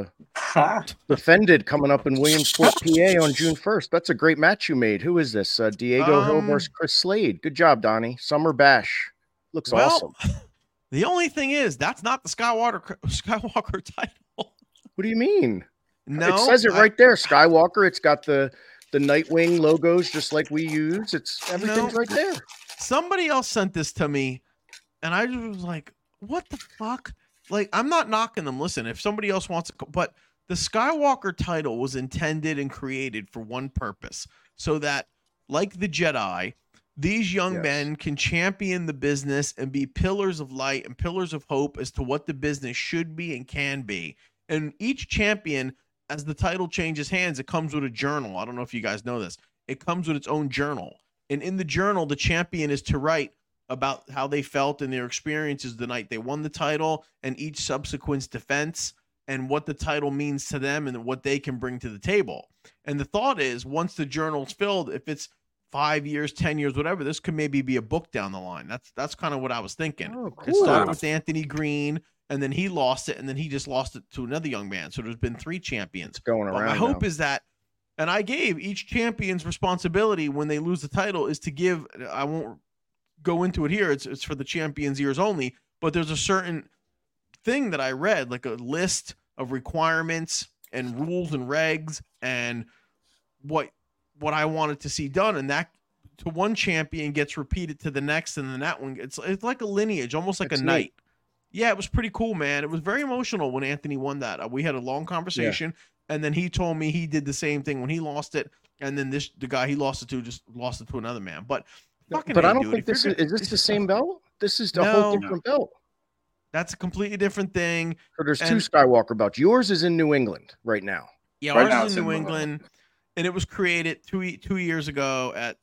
A: defended coming up in Williamsport, PA on June 1st. That's a great match you made. Who is this? Diego Hill versus Chris Slade. Good job, Donnie. Summer Bash. Looks awesome.
B: The only thing is, that's not the Skywalker title.
A: What do you mean?
B: No.
A: It says it right there. Skywalker. It's got the Nightwing logos just like we use. Everything's right there.
B: Somebody else sent this to me, and I just was like, what the fuck? Like, I'm not knocking them. Listen, if somebody else wants to, but the Skywalker title was intended and created for one purpose, so that, like the Jedi, these young men can champion the business and be pillars of light and pillars of hope as to what the business should be and can be. And each champion, as the title changes hands, it comes with a journal. I don't know if you guys know this. It comes with its own journal. And in the journal, the champion is to write about how they felt and their experiences the night they won the title and each subsequent defense and what the title means to them and what they can bring to the table. And the thought is, once the journal's filled, if it's 5 years, 10 years, whatever, this could maybe be a book down the line. That's kind of what I was thinking.
A: Oh, cool.
B: It started with Anthony Green, and then he lost it, and then he just lost it to another young man. So there's been 3 champions.
A: Going around.
B: My hope is that, and I gave each champion's responsibility when they lose the title is to give, I won't go into it here, it's for the champions' ears only, but there's a certain thing that I read, like a list of requirements and rules and regs and what I wanted to see done, and that to one champion gets repeated to the next, and then that one, it's like a lineage, almost like a knight. Yeah, it was pretty cool, man. It was very emotional when Anthony won that. We had a long conversation, and then he told me he did the same thing when he lost it, and then the guy he lost it to just lost it to another man. But
A: I don't think this is this the same belt? This is a whole different belt.
B: That's a completely different thing.
A: So there's 2 Skywalker belts. Yours is in New England right now.
B: Yeah, ours is in New England. And it was created two years ago at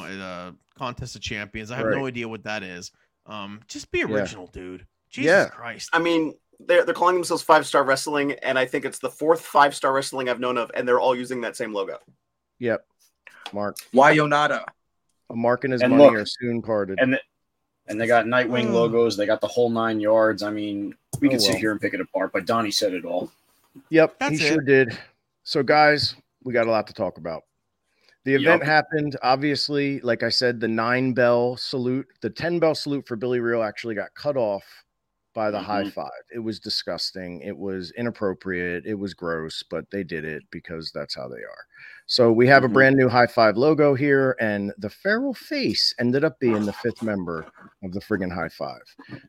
B: a Contest of Champions. I have no idea what that is. Just be original, dude. Jesus Christ.
C: I mean, they're calling themselves 5-Star Wrestling, and I think it's the 4th 5-Star Wrestling I've known of, and they're all using that same logo.
A: Yep. Mark.
E: Why Yonada?
A: Mark and his money are soon parted.
D: And they got Nightwing logos. They got the whole 9 yards. I mean, we could sit here and pick it apart, but Donnie said it all.
A: Yep, he sure did. So, guys, we got a lot to talk about. The event happened, obviously, like I said, the 9-bell salute, the 10-bell salute for Billy Real actually got cut off by the high five. It was disgusting. It was inappropriate. It was gross, but they did it because that's how they are. So we have a brand new high five logo here, and the feral face ended up being the 5th member of the friggin' high five.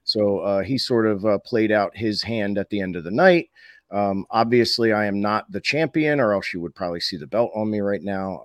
A: So he sort of played out his hand at the end of the night. Obviously I am not the champion, or else you would probably see the belt on me right now.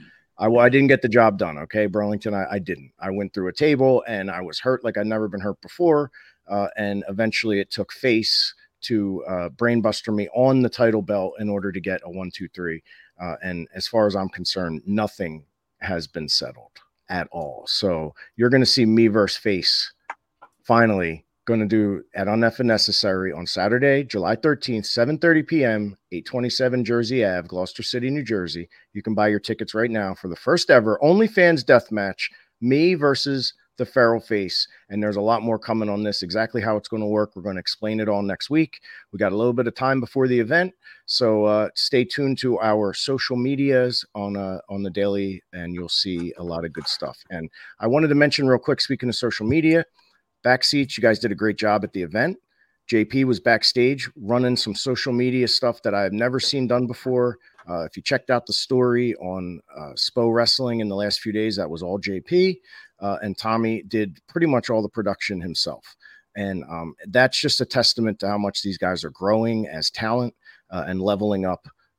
A: I didn't get the job done. Okay. Burlington. I didn't, I went through a table and I was hurt like I'd never been hurt before. And eventually it took Face to brainbuster me on the title belt in order to get a 1, 2, 3. And as far as I'm concerned, nothing has been settled at all. So you're going to see me versus Face finally going to do at On F Necessary on Saturday, July 13th, 7:30 p.m., 827 Jersey Ave, Gloucester City, New Jersey. You can buy your tickets right now for the first ever OnlyFans death match, me versus the feral face. And there's a lot more coming on this, exactly how it's going to work. We're going to explain it all next week. We got a little bit of time before the event, so stay tuned to our social medias on the daily, and you'll see a lot of good stuff. And I wanted to mention real quick, speaking of social media, Backseats, you guys did a great job at the event. JP was backstage running some social media stuff that I've never seen done before. If you checked out the story on SPO Wrestling in the last few days, that was all JP. And Tommy did pretty much all the production himself. And that's just a testament to how much these guys are growing as talent and leveling up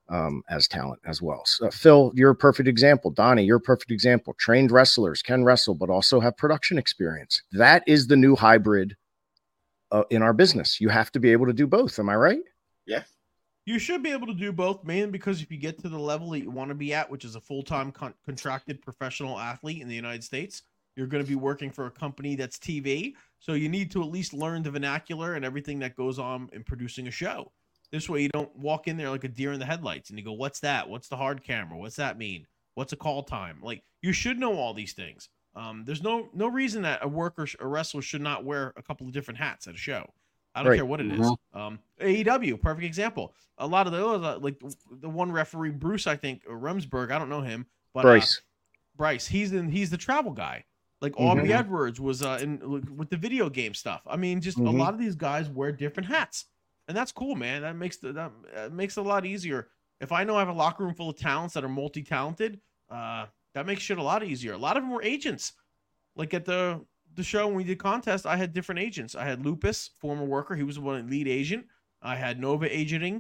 A: as talent as well. So, Phil, you're a perfect example. Donnie, you're a perfect example. Trained wrestlers can wrestle, but also have production experience. That is the new hybrid in our business. You have to be able to do both. Am I right?
C: Yeah.
B: You should be able to do both, mainly because if you get to the level that you want to be at, which is a full-time contracted professional athlete in the United States, you're going to be working for a company that's TV. So you need to at least learn the vernacular and everything that goes on in producing a show. This way you don't walk in there like a deer in the headlights and you go, what's that? What's the hard camera? What's that mean? What's a call time? Like, you should know all these things. There's no reason that a wrestler should not wear a couple of different hats at a show. I don't care what it is. AEW, perfect example. A lot of those, like the one referee, Bruce, I think, or Remsburg, I don't know him, but Bryce, he's the travel guy. Like Aubrey Edwards was with the video game stuff. I mean, just a lot of these guys wear different hats, and that's cool, man. That makes it a lot easier. If I know I have a locker room full of talents that are multi-talented, that makes shit a lot easier. A lot of them were agents. Like at the show when we did contest, I had different agents. I had Lupus, former worker. He was one lead agent. I had Nova agenting.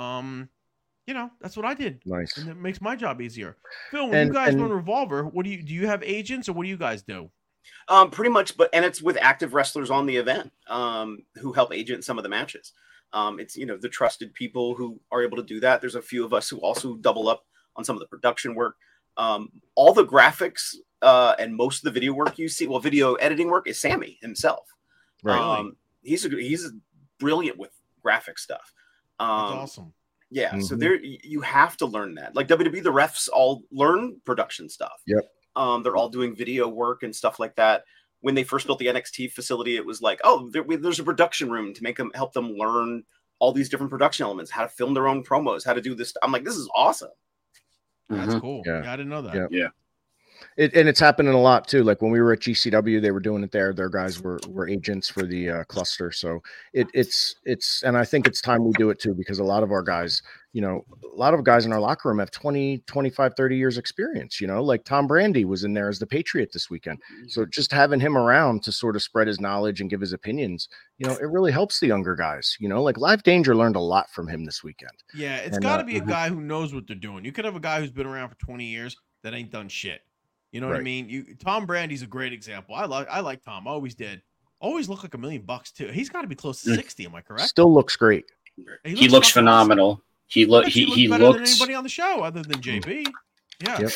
B: That's what I did.
A: Nice.
B: And it makes my job easier. Phil, when you guys run Revolver, do you have agents or what do you guys do?
C: Pretty much, and it's with active wrestlers on the event who help agent some of the matches. It's, the trusted people who are able to do that. There's a few of us who also double up on some of the production work. All the graphics and most of the video work you see, video editing work, is Sammy himself.
A: Right.
C: He's brilliant with graphic stuff.
B: That's awesome.
C: Yeah. So you have to learn that. Like WWE, the refs all learn production stuff.
A: Yep.
C: They're all doing video work and stuff like that. When they first built the NXT facility, it was like, oh, there's a production room to help them learn all these different production elements, how to film their own promos, how to do this. I'm like, this is awesome.
B: That's cool. Yeah, I didn't know that.
A: Yeah. And it's happening a lot too. Like when we were at GCW, they were doing it there. Their guys were agents for the cluster. So it's and I think it's time we do it too, because a lot of our guys, a lot of guys in our locker room have 20, 25, 30 years experience, like Tom Brandi was in there as the Patriot this weekend. So just having him around to sort of spread his knowledge and give his opinions, it really helps the younger guys, like Live Danger learned a lot from him this weekend.
B: Yeah. It's got to be a guy who knows what they're doing. You could have a guy who's been around for 20 years that ain't done shit. You know what I mean? Tom Brandi's a great example. I like Tom. Always did. Always looked like $1 million too. He's got to be close to 60. Am I correct?
A: Still looks great.
D: He looks phenomenal. He looks
B: better than anybody on the show other than JB. Yeah.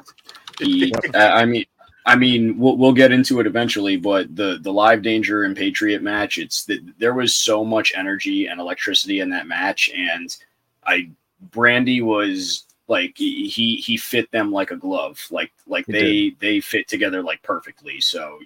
D: Yep. I mean, we'll get into it eventually, but the Live Danger and Patriot match, there was so much energy and electricity in that match, and Brandi was. Like he fit them like a glove, like they fit together like perfectly. So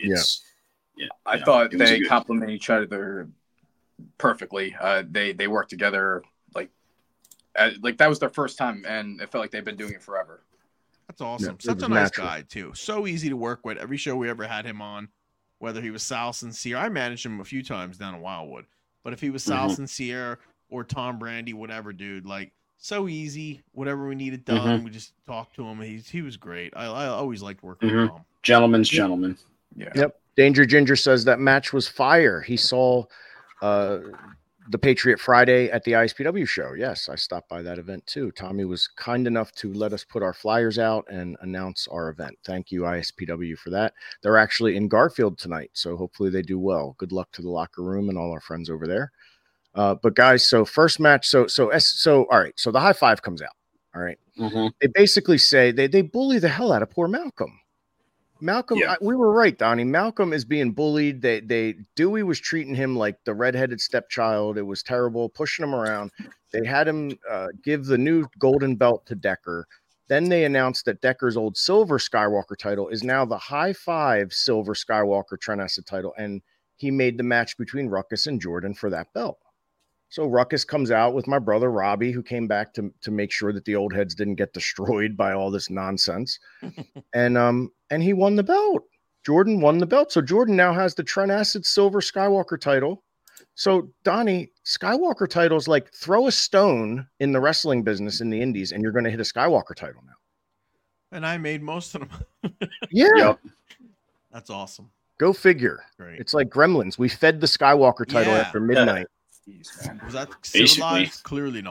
E: I thought they complement each other perfectly. They work together like that was their first time, and it felt like they've been doing it forever.
B: That's awesome. Such a nice guy too. So easy to work with. Every show we ever had him on, whether he was Sal Sincere, I managed him a few times down in Wildwood, but if he was Sal Sincere or Tom Brandi, whatever, dude, like. So easy. Whatever we needed done, we just talked to him. He was great. I always liked working with him.
D: Gentleman's gentleman.
B: Yeah.
A: Yep. Danger Ginger says that match was fire. He saw the Patriot Friday at the ISPW show. Yes, I stopped by that event too. Tommy was kind enough to let us put our flyers out and announce our event. Thank you, ISPW, for that. They're actually in Garfield tonight, so hopefully they do well. Good luck to the locker room and all our friends over there. But guys, so first match, so all right. So the high five comes out. All right. They basically say they bully the hell out of poor Malcolm. We were right, Donnie. Malcolm is being bullied. Dewey was treating him like the redheaded stepchild. It was terrible, pushing him around. They had him give the new golden belt to Decker. Then they announced that Decker's old silver Skywalker title is now the high five silver Skywalker Trent Acid title. And he made the match between Ruckus and Jordan for that belt. So Ruckus comes out with my brother Robbie, who came back to make sure that the old heads didn't get destroyed by all this nonsense. And he won the belt. Jordan won the belt. So Jordan now has the Trent Acid Silver Skywalker title. So Donnie, Skywalker titles, like throw a stone in the wrestling business in the indies and you're going to hit a Skywalker title now.
B: And I made most of them.
A: Yeah.
D: Yep.
B: That's awesome.
A: Go figure. Great. It's like Gremlins. We fed the Skywalker title after midnight.
B: Was that civilized? Clearly not.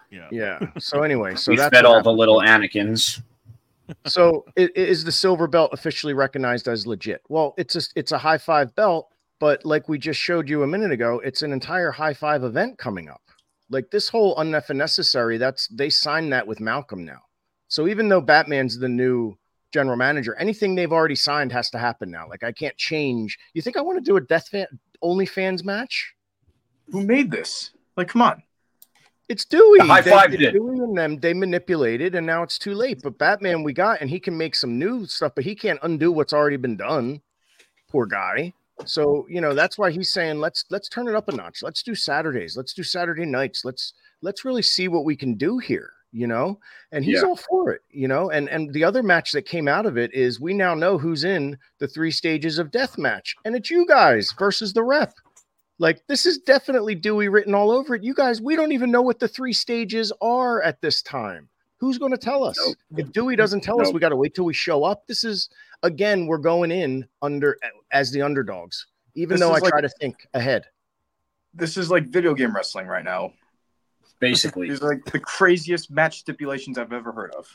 A: Yeah. So anyway, so
D: we
A: that's
D: fed all the little Anakins.
A: So is the silver belt officially recognized as legit? Well, it's a high five belt, but like we just showed you a minute ago, it's an entire high five event coming up. Like this whole unnecessary, they signed that with Malcolm now. So even though Batman's the new general manager, anything they've already signed has to happen now. Like I can't change. You think I want to do a OnlyFans match?
E: Who made this? Like, come on.
A: It's Dewey.
D: High five did.
A: Dewey and them, they manipulated, and now it's too late. But Batman we got, and he can make some new stuff, but he can't undo what's already been done. Poor guy. So, that's why he's saying, let's turn it up a notch. Let's do Saturdays. Let's do Saturday nights. Let's really see what we can do here, and he's all for it, and the other match that came out of it is we now know who's in the 3 stages of death match, and it's you guys versus the Rep. Like, this is definitely Dewey written all over it. You guys, we don't even know what the 3 stages are at this time. Who's going to tell us? Nope. If Dewey doesn't tell us, we got to wait till we show up. This is, again, we're going in as the underdogs, even though I try to think ahead.
E: This is like video game wrestling right now.
D: Basically.
E: These are like the craziest match stipulations I've ever heard of.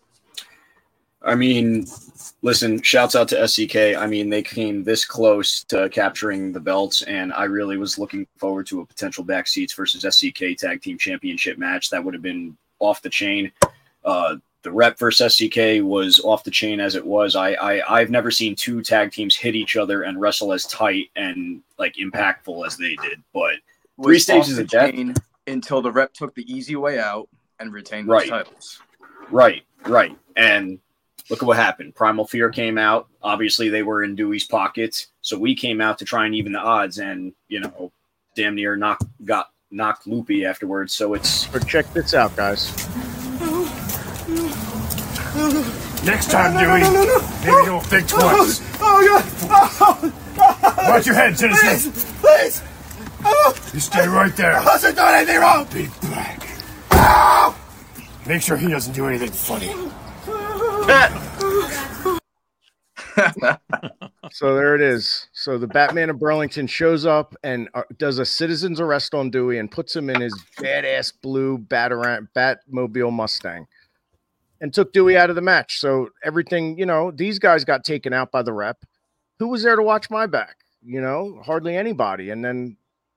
D: I mean, listen, shouts out to SCK. I mean, they came this close to capturing the belts, and I really was looking forward to a potential backseats versus SCK tag team championship match. That would have been off the chain. The Rep versus SCK was off the chain as it was. I've never seen 2 tag teams hit each other and wrestle as tight and like impactful as they did. But 3 stages of death
E: until the Rep took the easy way out and retained those titles.
D: Right. And look at what happened. Primal Fear came out. Obviously, they were in Dewey's pockets. So we came out to try and even the odds and, damn near got knocked loopy afterwards. So
A: check this out, guys.
G: Next time, Dewey, maybe don't think twice.
F: Oh, God.
G: Watch your head, citizen.
F: Please.
G: You stay right there.
F: I wasn't doing anything wrong.
G: Be black. Make sure he doesn't do anything funny.
A: So there it is. So the Batman of Burlington shows up and does a citizen's arrest on Dewey and puts him in his badass blue Batmobile Mustang and took Dewey out of the match. So everything, these guys got taken out by the Rep. Who was there to watch my back? Hardly anybody. And then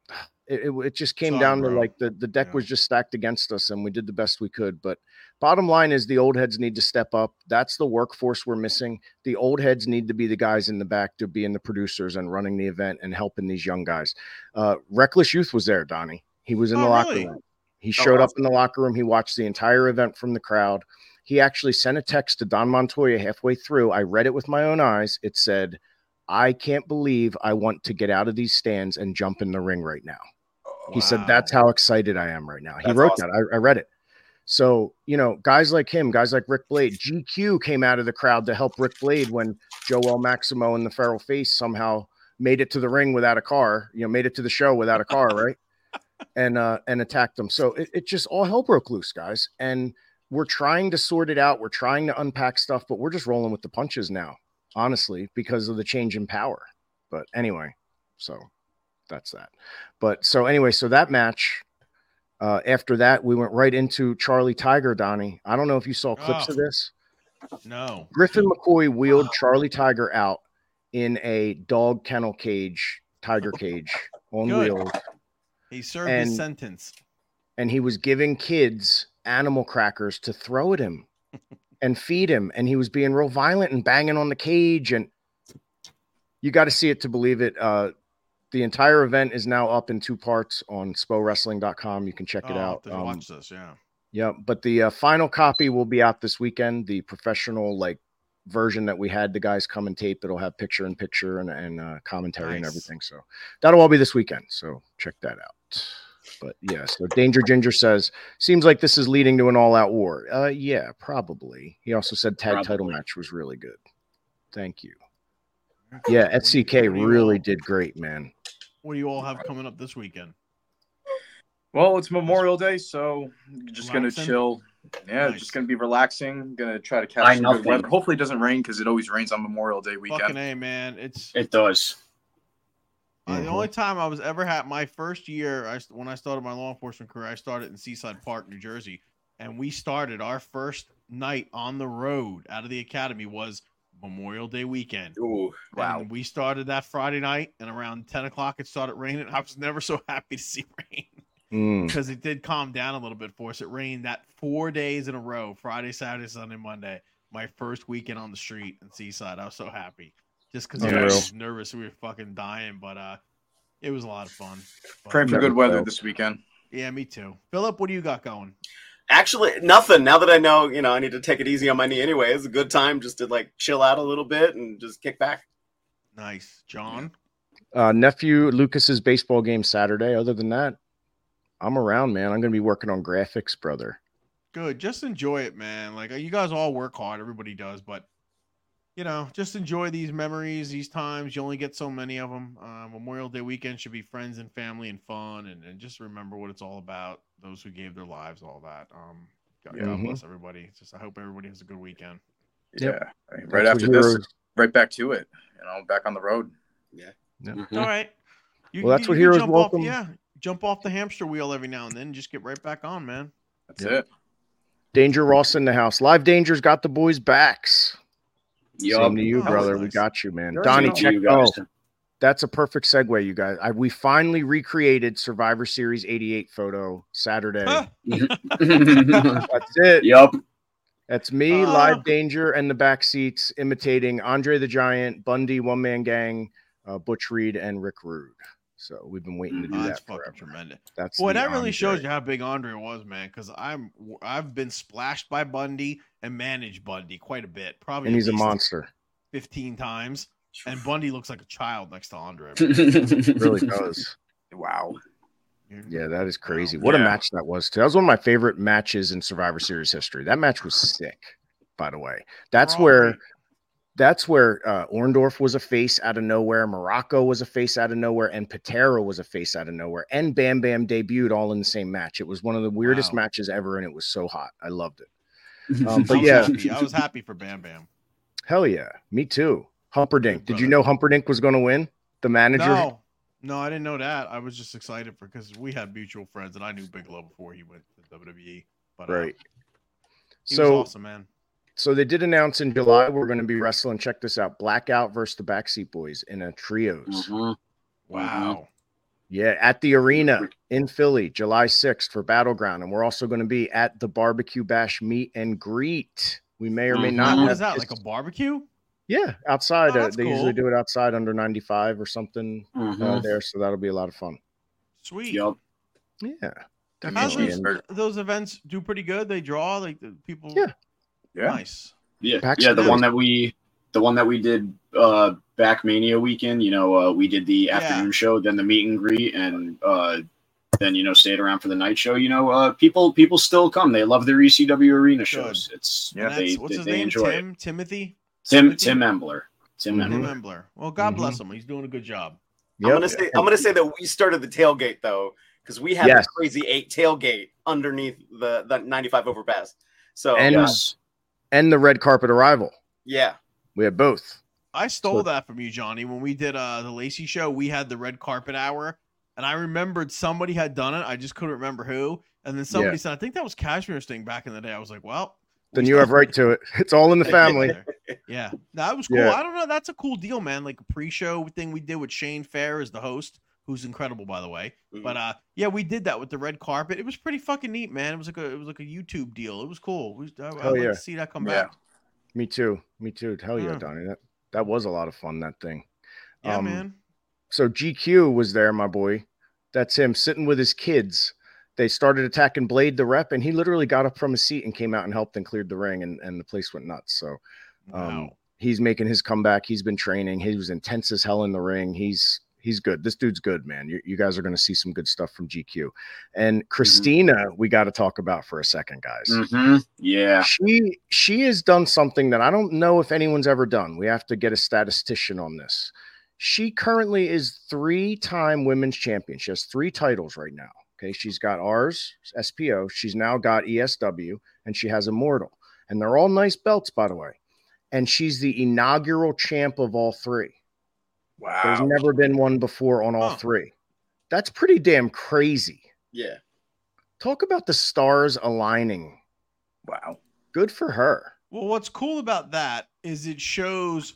A: it just came down to like the deck was just stacked against us, and we did the best we could. But bottom line is the old heads need to step up. That's the workforce we're missing. The old heads need to be the guys in the back to be in the producers and running the event and helping these young guys. Reckless Youth was there, Donnie. He was in the locker room. He showed up in the locker room. He watched the entire event from the crowd. He actually sent a text to Don Montoya halfway through. I read it with my own eyes. It said, "I can't believe I want to get out of these stands and jump in the ring right now." He said, "That's how excited I am right now." He wrote awesome. That. I read it. So, guys like him, guys like Rick Blade, GQ came out of the crowd to help Rick Blade when Joel Maximo and the Feral Face somehow made it to the ring without a car, made it to the show without a car, right? And attacked them. So it just all hell broke loose, guys. And we're trying to sort it out. We're trying to unpack stuff, but we're just rolling with the punches now, honestly, because of the change in power. But anyway, so that's that. But so anyway, so that match, after that, we went right into Charlie Tiger, Donnie. I don't know if you saw clips of this.
B: No.
A: Griffin McCoy wheeled Charlie Tiger out in a dog kennel cage, tiger cage on wheels.
B: He served his sentence.
A: And he was giving kids animal crackers to throw at him and feed him. And he was being real violent and banging on the cage. And you got to see it to believe it. The entire event is now up in 2 parts on spowrestling.com. You can check it out.
B: Watch this, yeah.
A: Yeah, but the final copy will be out this weekend. The professional version that we had the guys come and tape. It'll have picture-in-picture and commentary and everything. So that'll all be this weekend. So check that out. But yeah, so Danger Ginger says, seems like this is leading to an all-out war. Yeah, probably. He also said tag title match was really good. Thank you. Yeah, SCK really did great, man.
B: What do you all have coming up this weekend?
E: Well, it's Memorial Day, so just going to chill. Yeah, just going to be relaxing. Going to try to catch some good weather. Hopefully it doesn't rain because it always rains on Memorial Day weekend.
B: Fucking A, man.
D: It does.
B: The only time I was ever my first year, when I started my law enforcement career, I started in Seaside Park, New Jersey, and we started our first night on the road out of the academy was Memorial Day weekend.
C: Ooh, wow.
B: And we started that Friday night, and around 10 o'clock it started raining. I was never so happy to see rain because it did calm down a little bit for us. It rained that 4 days in a row, Friday, Saturday, Sunday, Monday. My first weekend on the street in Seaside. I was so happy just because I was nervous. We were fucking dying, but it was a lot of fun.
E: Praying for good weather this weekend.
B: Yeah, me too. Philip, what do you got going?
C: Actually, nothing. Now that I know, I need to take it easy on my knee anyway. It's a good time just to like chill out a little bit and just kick back.
B: Nice. John?
A: Nephew Lucas's baseball game Saturday. Other than that, I'm around, man. I'm going to be working on graphics, brother.
B: Good. Just enjoy it, man. Like, you guys all work hard. Everybody does. But, just enjoy these memories, these times. You only get so many of them. Memorial Day weekend should be friends and family and fun. And just remember what it's all about. Those who gave their lives, all that. God bless everybody. I hope everybody has a good weekend.
E: Yeah. Right after this, right back to it. Back on the road.
C: Yeah.
B: All right.
A: That's what Heroes welcome.
B: Jump off the hamster wheel every now and then. Just get right back on, man.
E: That's it.
A: Danger Ross in the house. Live Danger's got the boys' backs. Same to you, brother. Nice. We got you, man. Donnie, check. That's a perfect segue, you guys. We finally recreated Survivor Series 88 photo Saturday. That's it.
D: Yep.
A: That's me, Live Danger, and the back seats imitating Andre the Giant, Bundy, One Man Gang, Butch Reed, and Rick Rude. So we've been waiting to do that forever.
B: Fucking tremendous.
A: That
B: really shows you how big Andre was, man. Because I've been splashed by Bundy and managed Bundy quite a bit. Probably,
A: and he's a monster.
B: 15 times. And Bundy looks like a child next to Andre.
A: Really does.
E: Wow.
A: Yeah, that is crazy. What a match that was, too. That was one of my favorite matches in Survivor Series history. That match was sick, by the way. That's where Orndorff was a face out of nowhere. Morocco was a face out of nowhere. And Patera was a face out of nowhere. And Bam Bam debuted all in the same match. It was one of the weirdest matches ever, and it was so hot. I loved it.
B: I was happy for Bam Bam.
A: Hell yeah. Me too. Humperdinck. Did you know Humperdinck was going to win? The manager?
B: No, I didn't know that. I was just excited because we had mutual friends, and I knew Big Low before he went to WWE. But,
A: right.
B: He was awesome, man.
A: So they did announce in July we're going to be wrestling. Check this out: Blackout versus the Backseat Boys in a trios.
B: Wow.
A: Yeah, at the arena in Philly, July 6th for Battleground, and we're also going to be at the Barbecue Bash meet and greet. We may or may not.
B: What is that? Like a barbecue?
A: Yeah, outside. They
B: cool.
A: usually do it outside under 95 or something there, so that'll be a lot of fun.
B: Sweet.
D: Yep.
A: Yeah.
B: Definitely. Those events do pretty good. They draw like the people.
A: Yeah.
B: Nice.
D: Yeah. The one that we did back Mania weekend. We did the afternoon show, then the meet and greet, and then stayed around for the night show. People still come. They love their ECW arena shows.
B: What's his name?
D: Enjoy it.
B: Timothy.
D: Tim Embler. Tim
B: Embler. Well, God bless him. He's doing a good job.
C: Yep. I'm gonna say that we started the tailgate though, because we had the Crazy 8 tailgate underneath the 95 overpass. So
A: and the red carpet arrival.
C: Yeah,
A: we had both.
B: I stole that from you, Johnny. When we did the Lacey show, we had the red carpet hour, and I remembered somebody had done it. I just couldn't remember who. And then somebody said, "I think that was Cashmere's thing back in the day." I was like, "Well."
A: Then you have right to it. It's all in the family.
B: Yeah. That was cool. Yeah. I don't know. That's a cool deal, man. Like a pre-show thing we did with Shane Fair as the host, who's incredible, by the way. But we did that with the red carpet. It was pretty fucking neat, man. It was like a YouTube deal. It was cool. I'd like to see that come back.
A: Me too. Hell yeah, Donnie. That was a lot of fun, that thing.
B: Yeah, man.
A: So GQ was there, my boy. That's him sitting with his kids. They started attacking Blade the rep, and he literally got up from his seat and came out and helped and cleared the ring, and the place went nuts. So he's making his comeback. He's been training. He was intense as hell in the ring. He's good. This dude's good, man. You guys are going to see some good stuff from GQ. And Christina, we got to talk about for a second, guys.
D: Yeah.
A: She has done something that I don't know if anyone's ever done. We have to get a statistician on this. She currently is 3-time women's champion. She has 3 titles right now. Okay, she's got ours, SPO. She's now got ESW, and she has Immortal. And they're all nice belts, by the way. And she's the inaugural champ of all 3.
E: Wow.
A: There's never been one before on all three. That's pretty damn crazy.
C: Yeah.
A: Talk about the stars aligning.
E: Wow.
A: Good for her.
B: Well, what's cool about that is it shows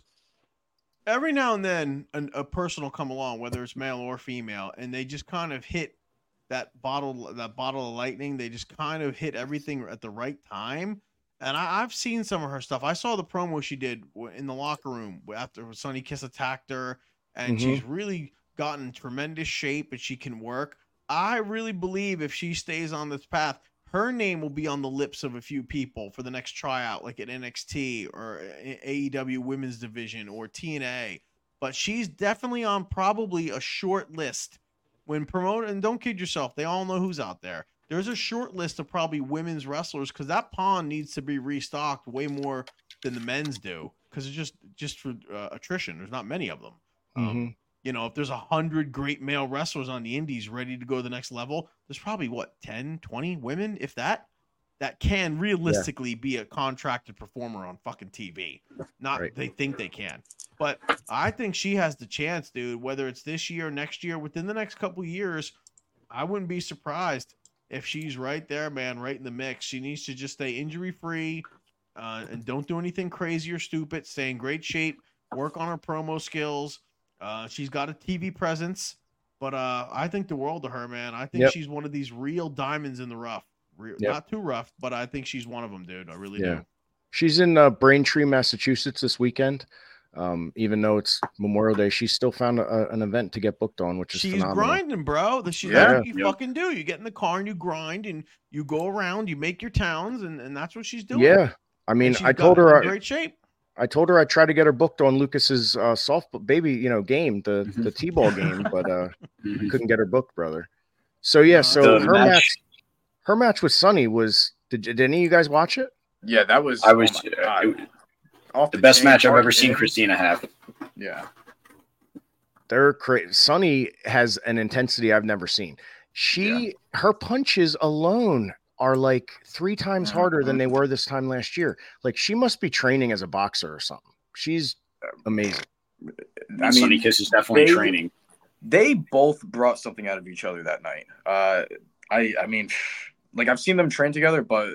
B: every now and then a person will come along, whether it's male or female, and they just kind of hit that bottle of lightning. They just kind of hit everything at the right time. And I've seen some of her stuff. I saw the promo she did in the locker room after Sonny Kiss attacked her, and she's really gotten tremendous shape and she can work. I really believe if she stays on this path, her name will be on the lips of a few people for the next tryout, like at NXT or AEW Women's Division or TNA. But she's definitely on probably a short list when promoted. And don't kid yourself, they all know who's out there. There's a short list of probably women's wrestlers because that pond needs to be restocked way more than the men's do because it's just for attrition. There's not many of them. You know, if there's 100 great male wrestlers on the indies ready to go to the next level, there's probably 10, 20 women, if that can realistically be a contracted performer on fucking TV. Not they think they can. But I think she has the chance, dude, whether it's this year, next year, within the next couple of years, I wouldn't be surprised if she's right there, man, right in the mix. She needs to just stay injury-free and don't do anything crazy or stupid. Stay in great shape, work on her promo skills. She's got a TV presence, but I think the world of her, man. I think she's one of these real diamonds in the rough. Not too rough, but I think she's one of them, dude. I really do.
A: She's in Braintree, Massachusetts this weekend. Even though it's Memorial Day, she still found an event to get booked on, which is phenomenal.
B: Grinding, bro. That's what you fucking do. You get in the car and you grind and you go around, you make your towns, and that's what she's doing.
A: Yeah. I mean, I told her
B: great shape.
A: I told her I'd try to get her booked on Lucas's softball baby, game, the T-ball game, but couldn't get her booked, brother. So so her match with Sonny was. Did any of you guys watch it?
E: Yeah, that was.
D: The best match I've ever seen Christina have.
E: Yeah,
A: they're crazy. Sonny has an intensity I've never seen. Her punches alone are like 3 times harder than they were this time last year. Like she must be training as a boxer or something. She's amazing.
D: I mean, Sonny Kiss is definitely training.
E: They both brought something out of each other that night. I mean, like I've seen them train together, but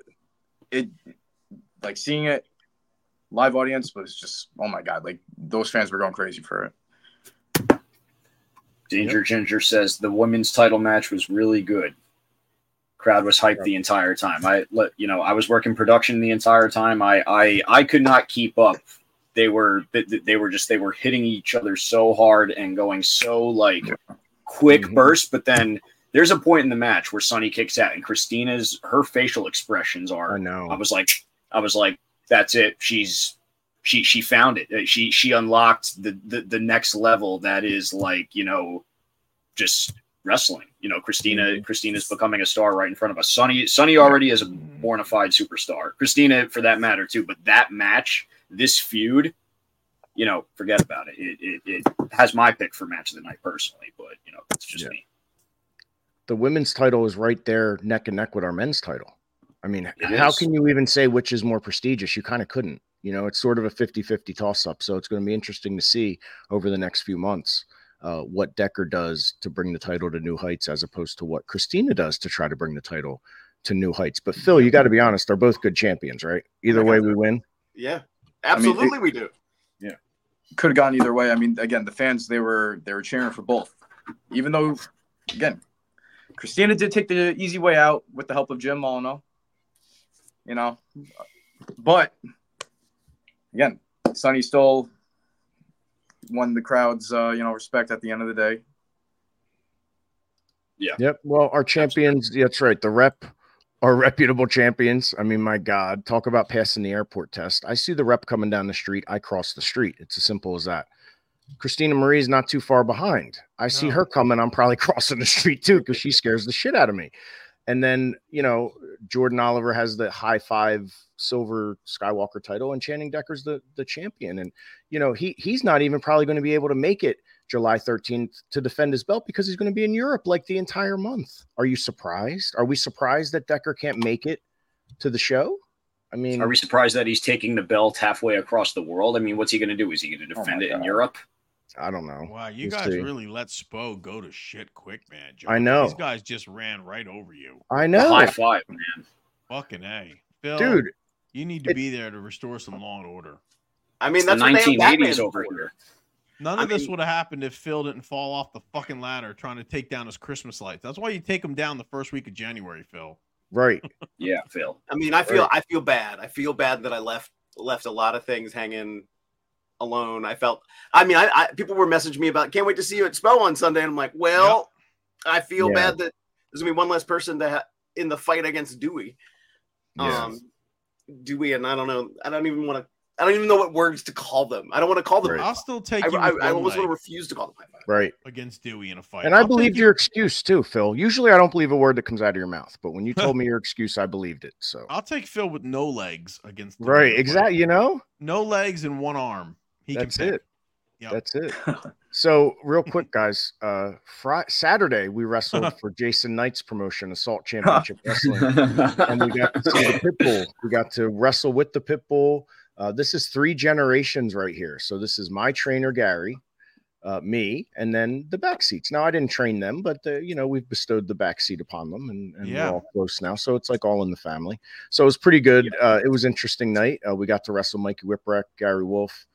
E: seeing it live audience was just, oh my God, like those fans were going crazy for it.
D: Danger Ginger says the women's title match was really good. Crowd was hyped the entire time. I was working production the entire time. I could not keep up. They were hitting each other so hard and going so quick bursts. But then there's a point in the match where Sonny kicks out and Christina's her facial expressions are. I know. I was like, that's it. She found it. She unlocked the next level. That is just wrestling. Christina's becoming a star right in front of us. Sonny already is a bona fide superstar. Christina, for that matter, too. But that match, this feud, forget about it. It has my pick for match of the night personally, but it's just me.
A: The women's title is right there, neck and neck with our men's title. I mean, how can you even say which is more prestigious? You kind of couldn't. It's sort of a 50-50 toss-up. So it's going to be interesting to see over the next few months what Decker does to bring the title to new heights as opposed to what Christina does to try to bring the title to new heights. But Phil, you got to be honest, they're both good champions, right? Either way we win.
C: Yeah, absolutely we do.
E: Yeah. Could have gone either way. I mean, again, the fans, they were cheering for both. Even though, again, Christina did take the easy way out with the help of Jim Molyneux. But again, Sonny still won the crowd's respect at the end of the day.
D: Yeah.
A: Yep. Well, our champions, that's right. Our reputable champions. I mean, my God, talk about passing the airport test. I see the rep coming down the street. I cross the street. It's as simple as that. Christina Marie's not too far behind. I see her coming. I'm probably crossing the street too because she scares the shit out of me. And then, Jordan Oliver has the high 5 silver Skywalker title and Channing Decker's the champion. And, he's not even probably going to be able to make it July 13th to defend his belt because he's going to be in Europe like the entire month. Are you surprised? Are we surprised that Decker can't make it to the show? I mean,
D: are we surprised that he's taking the belt halfway across the world? I mean, what's he going to do? Is he going to defend it in Europe?
A: I don't know.
B: Wow, you
A: We'll
B: guys
A: see.
B: really let Spo go to shit quick, man. Joe.
A: I know.
B: These guys just ran right over you.
A: I know.
D: High five, man.
B: Fucking A. Phil,
A: Dude,
B: you need to be there to restore some law and order.
C: I mean,
D: It's
C: that's
D: the
C: what they have Batman
D: 1980s over
C: for.
D: here.
B: None of this would have happened if Phil didn't fall off the fucking ladder trying to take down his Christmas lights. That's why you take him down the first week of January, Phil.
A: right.
D: Yeah, Phil.
C: I mean, I feel bad. I feel bad that I left a lot of things hanging alone. I people were messaging me about, can't wait to see you at Spell on Sunday. And I'm like, well, I feel bad that there's gonna be one less person in the fight against Dewey. Dewey, and I don't know. I don't even know what words to call them. I don't want to call them.
A: Right.
B: I'll still take you.
C: I almost want to refuse to call them high five.
A: Right.
B: Against Dewey in a fight.
A: And I believe your excuse too, Phil. Usually I don't believe a word that comes out of your mouth, but when you told me your excuse, I believed it. So
B: I'll take Phil with no legs against Dewey.
A: right, exactly. You know,
B: no legs and one arm.
A: That's
B: can pick.
A: it.
B: Yep.
A: That's it. So real quick, guys. Saturday we wrestled for Jason Knight's promotion, Assault Championship Wrestling, and we got to see the Pitbull. We got to wrestle with the Pitbull. This is 3 generations right here. So this is my trainer Gary, me, and then the back seats. Now I didn't train them, but we've bestowed the back seat upon them, and we're all close now. So it's like all in the family. So it was pretty good. It was an interesting night. We got to wrestle Mikey Whipwreck, Gary Wolf,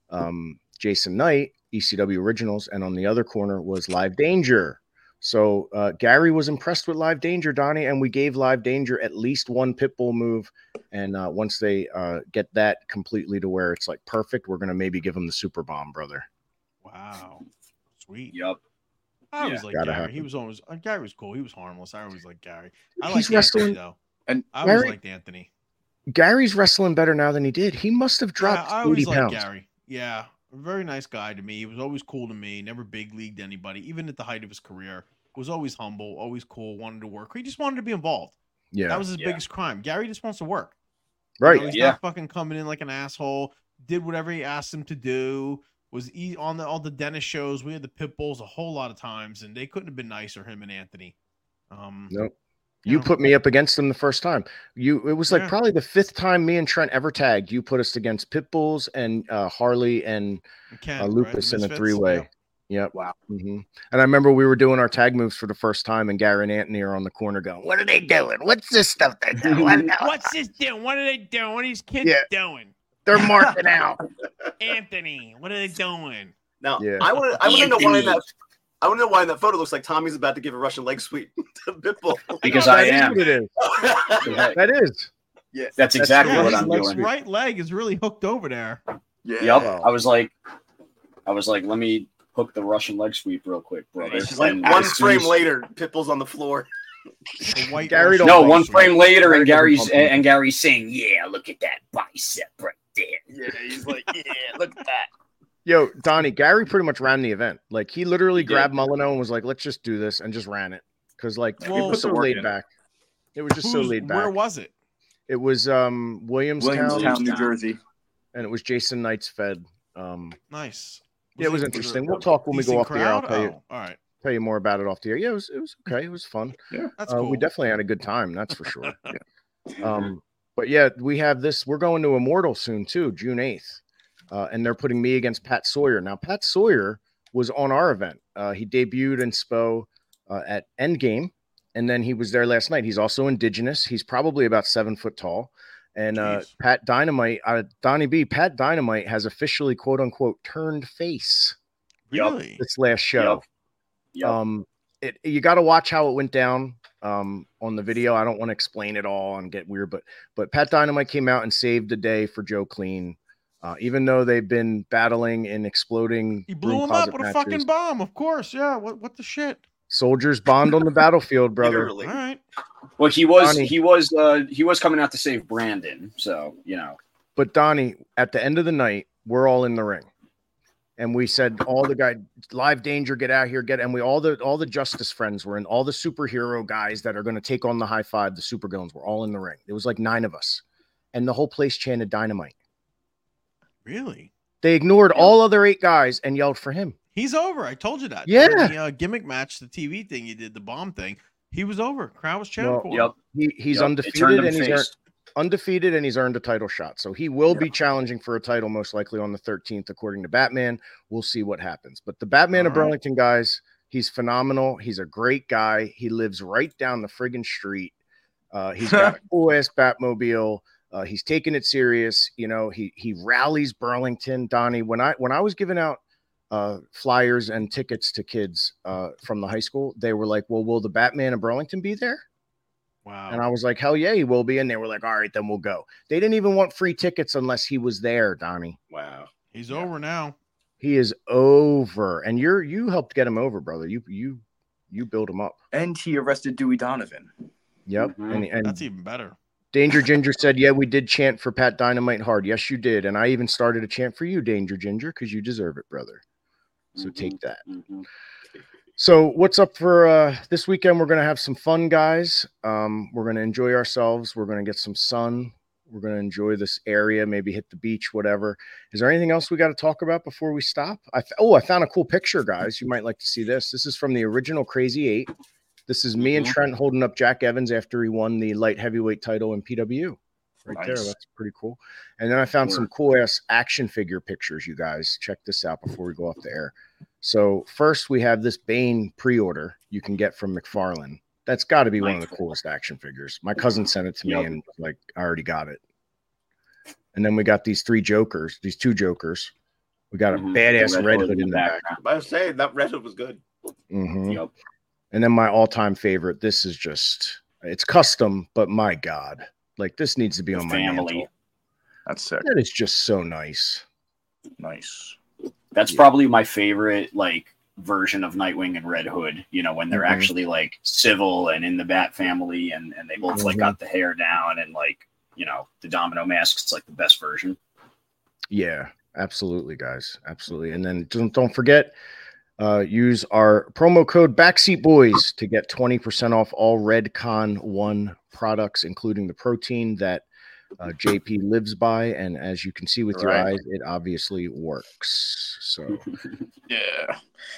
A: Jason Knight, ECW Originals, and on the other corner was Live Danger. So Gary was impressed with Live Danger, Donnie, and we gave Live Danger at least one Pitbull move. And once they get that completely to where it's like perfect, we're going to maybe give him the Super Bomb, brother.
B: Wow. Sweet.
D: Yep.
B: I always like Gary.
A: Happen.
B: He was always Gary was cool. He was harmless. I always like Gary. I
A: He's
B: like
A: wrestling
B: Anthony, though.
E: And
B: I always liked Anthony.
A: Gary's wrestling better now than he did. He must have dropped
B: I
A: 80
B: always
A: pounds.
B: liked Gary. Yeah. A very nice guy to me. He was always cool to me. Never big leagued anybody, even at the height of his career. Was always humble, always cool, wanted to work. He just wanted to be involved.
A: Yeah.
B: That was his biggest crime. Gary just wants to work.
A: Right.
B: He's not fucking coming in like an asshole. Did whatever he asked him to do. Was on all the Dennis shows. We had the Pitbulls a whole lot of times, and they couldn't have been nicer, him and Anthony.
A: Nope. You put me up against them the first time. It was like probably the 5th time me and Trent ever tagged. You put us against Pitbulls and Harley and Lupus in a 3-way.
B: Yeah.
A: Yep. Wow. Mm-hmm. And I remember we were doing our tag moves for the first time, and Gary and Anthony are on the corner going, "What are they doing? What's this stuff they're doing?
B: What's this doing? What are they doing? What are these kids doing?
A: They're marking out."
B: Anthony, what are they doing?
C: Now, I want to know why that. I want to know why in that photo looks like Tommy's about to give a Russian leg sweep to Pitbull.
D: Because I am.
A: It is. That is.
C: Yeah,
D: that's exactly what I'm doing.
B: His right leg is really hooked over there.
D: Yeah. Yep. I was like, let me hook the Russian leg sweep real quick, brother.
C: Like one frame later, Pitbull's on the floor.
A: Gary,
D: one frame later, and Gary's saying, "Yeah, look at that bicep right there."
C: Yeah, he's like, "Yeah, look at that."
A: Yo, Donnie, Gary pretty much ran the event. Like he literally grabbed Molyneux and was like, "Let's just do this," and just ran it because it was so laid back. It was just so laid back.
B: Where was it?
A: It was Williamstown,
E: New Jersey,
A: and it was Jason Knight's Fed.
B: Nice.
A: Yeah, it was interesting. We'll talk when we go off the air. I'll tell you.
B: All right.
A: Tell you more about it off the air. Yeah, it was okay. It was fun.
B: Yeah, that's cool.
A: We definitely had a good time. That's for sure. But yeah, we have this. We're going to Immortal soon too, June 8th. And they're putting me against Pat Sawyer. Now, Pat Sawyer was on our event. He debuted in SPO at Endgame, and then he was there last night. He's also indigenous. He's probably about 7 foot tall. And Pat Dynamite, Donnie B, Pat Dynamite has officially, quote unquote, turned face.
B: Really?
A: This last show.
D: Yep.
A: You got to watch how it went down on the video. I don't want to explain it all and get weird, but Pat Dynamite came out and saved the day for Joe Clean. Even though they've been battling and exploding,
B: he blew him up with a fucking bomb. Of course, yeah. What the shit?
A: Soldiers bond on the battlefield, brother.
C: Literally.
B: All right.
D: Well, he was coming out to save Brandon, so you know.
A: But Donnie, at the end of the night, we're all in the ring, and we said, all the guy, Live Danger, get out here, and all the Justice friends were in, all the superhero guys that are going to take on the High Five, the supervillains, were all in the ring. It was like 9 of us, and the whole place chanted Dynamite.
B: Really?
A: They ignored all other 8 guys and yelled for him.
B: He's over. I told you that.
A: Yeah.
B: During the gimmick match, the TV thing you did, the bomb thing. He was over. Crowd was chanting for him.
A: He's undefeated, and undefeated, and he's earned a title shot. So he will be challenging for a title most likely on the 13th, according to Batman. We'll see what happens. But the Batman of Burlington, guys, he's phenomenal. He's a great guy. He lives right down the friggin' street. He's got a cool-ass Batmobile. He's taking it serious. You know, he rallies Burlington. Donnie, when I was giving out flyers and tickets to kids from the high school, they were like, well, will the Batman of Burlington be there?
B: Wow.
A: And I was like, hell yeah, he will be. And they were like, all right, then we'll go. They didn't even want free tickets unless he was there, Donnie.
C: Wow.
B: He's over now.
A: He is over. And you helped get him over, brother. You build him up.
E: And he arrested Dewey Donovan.
A: Yep.
D: Mm-hmm.
A: And
B: that's even better.
A: Danger Ginger said, yeah, we did chant for Pat Dynamite hard. Yes, you did. And I even started a chant for you, Danger Ginger, because you deserve it, brother. So take that. So what's up for this weekend? We're going to have some fun, guys. We're going to enjoy ourselves. We're going to get some sun. We're going to enjoy this area, maybe hit the beach, whatever. Is there anything else we got to talk about before we stop? I found a cool picture, guys. You might like to see this. This is from the original Crazy 8. This is me and Trent holding up Jack Evans after he won the light heavyweight title in PWU. Right there. That's pretty cool. And then I found some cool ass action figure pictures, you guys. Check this out before we go off the air. So first we have this Bane pre-order you can get from McFarlane. That's got to be one of the coolest action figures. My cousin sent it to me and like I already got it. And then we got these two Jokers. We got a badass Red Hood in the back.
C: I was saying that Red Hood was good.
A: Yep. And then my all-time favorite. This is just it's custom, but my God. Like this needs to be on my mantle.
E: That's sick.
A: That is just so nice.
E: Nice.
D: That's probably my favorite like version of Nightwing and Red Hood, you know, when they're actually like civil and in the Bat family and they both like got the hair down and like, you know, the domino masks. It's like the best version.
A: Yeah, absolutely, guys. Absolutely. And then don't forget, use our promo code Backseat Boys to get 20% off all Redcon 1 products, including the protein that JP lives by. And as you can see with your eyes, it obviously works. So,
E: yeah.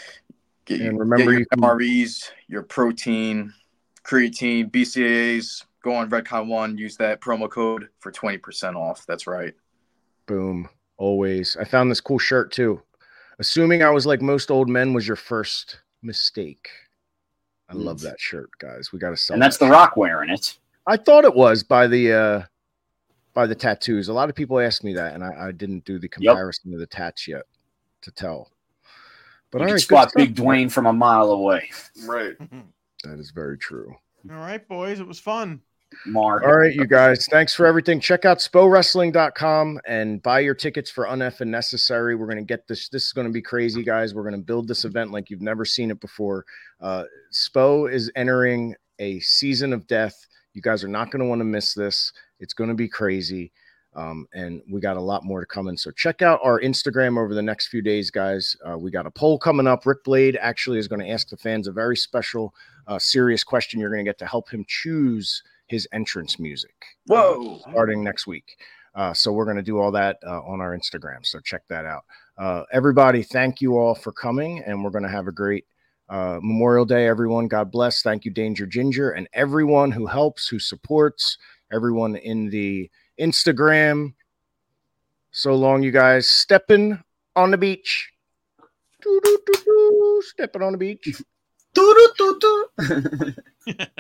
A: And remember,
E: your MREs, your protein, creatine, BCAAs, go on Redcon 1, use that promo code for 20% off. That's right.
A: Boom. Always. I found this cool shirt too. Assuming I was like most old men was your first mistake. I love that shirt, guys. We got to sell.
D: And that's The Rock wearing it.
A: I thought it was by the tattoos. A lot of people asked me that, and I didn't do the comparison to the tats yet to tell. But
D: you can spot Big Dwayne from a mile away.
C: Right.
A: That is very true.
B: All right, boys. It was fun.
D: Mark.
A: All right, you guys. Thanks for everything. Check out spowrestling.com and buy your tickets for Unf and Necessary. We're going to get this. This is going to be crazy, guys. We're going to build this event like you've never seen it before. Spo is entering a season of death. You guys are not going to want to miss this. It's going to be crazy. And we got a lot more to come in. So check out our Instagram over the next few days, guys. We got a poll coming up. Rick Blade actually is going to ask the fans a very special, serious question. You're going to get to help him choose his entrance music.
E: Whoa.
A: Starting next week. So we're going to do all that on our Instagram. So check that out. Everybody, thank you all for coming. And we're going to have a great Memorial Day, everyone. God bless. Thank you, Danger Ginger, and everyone who helps, who supports, everyone in the Instagram. So long, you guys. Stepping on the beach. Stepping on the beach.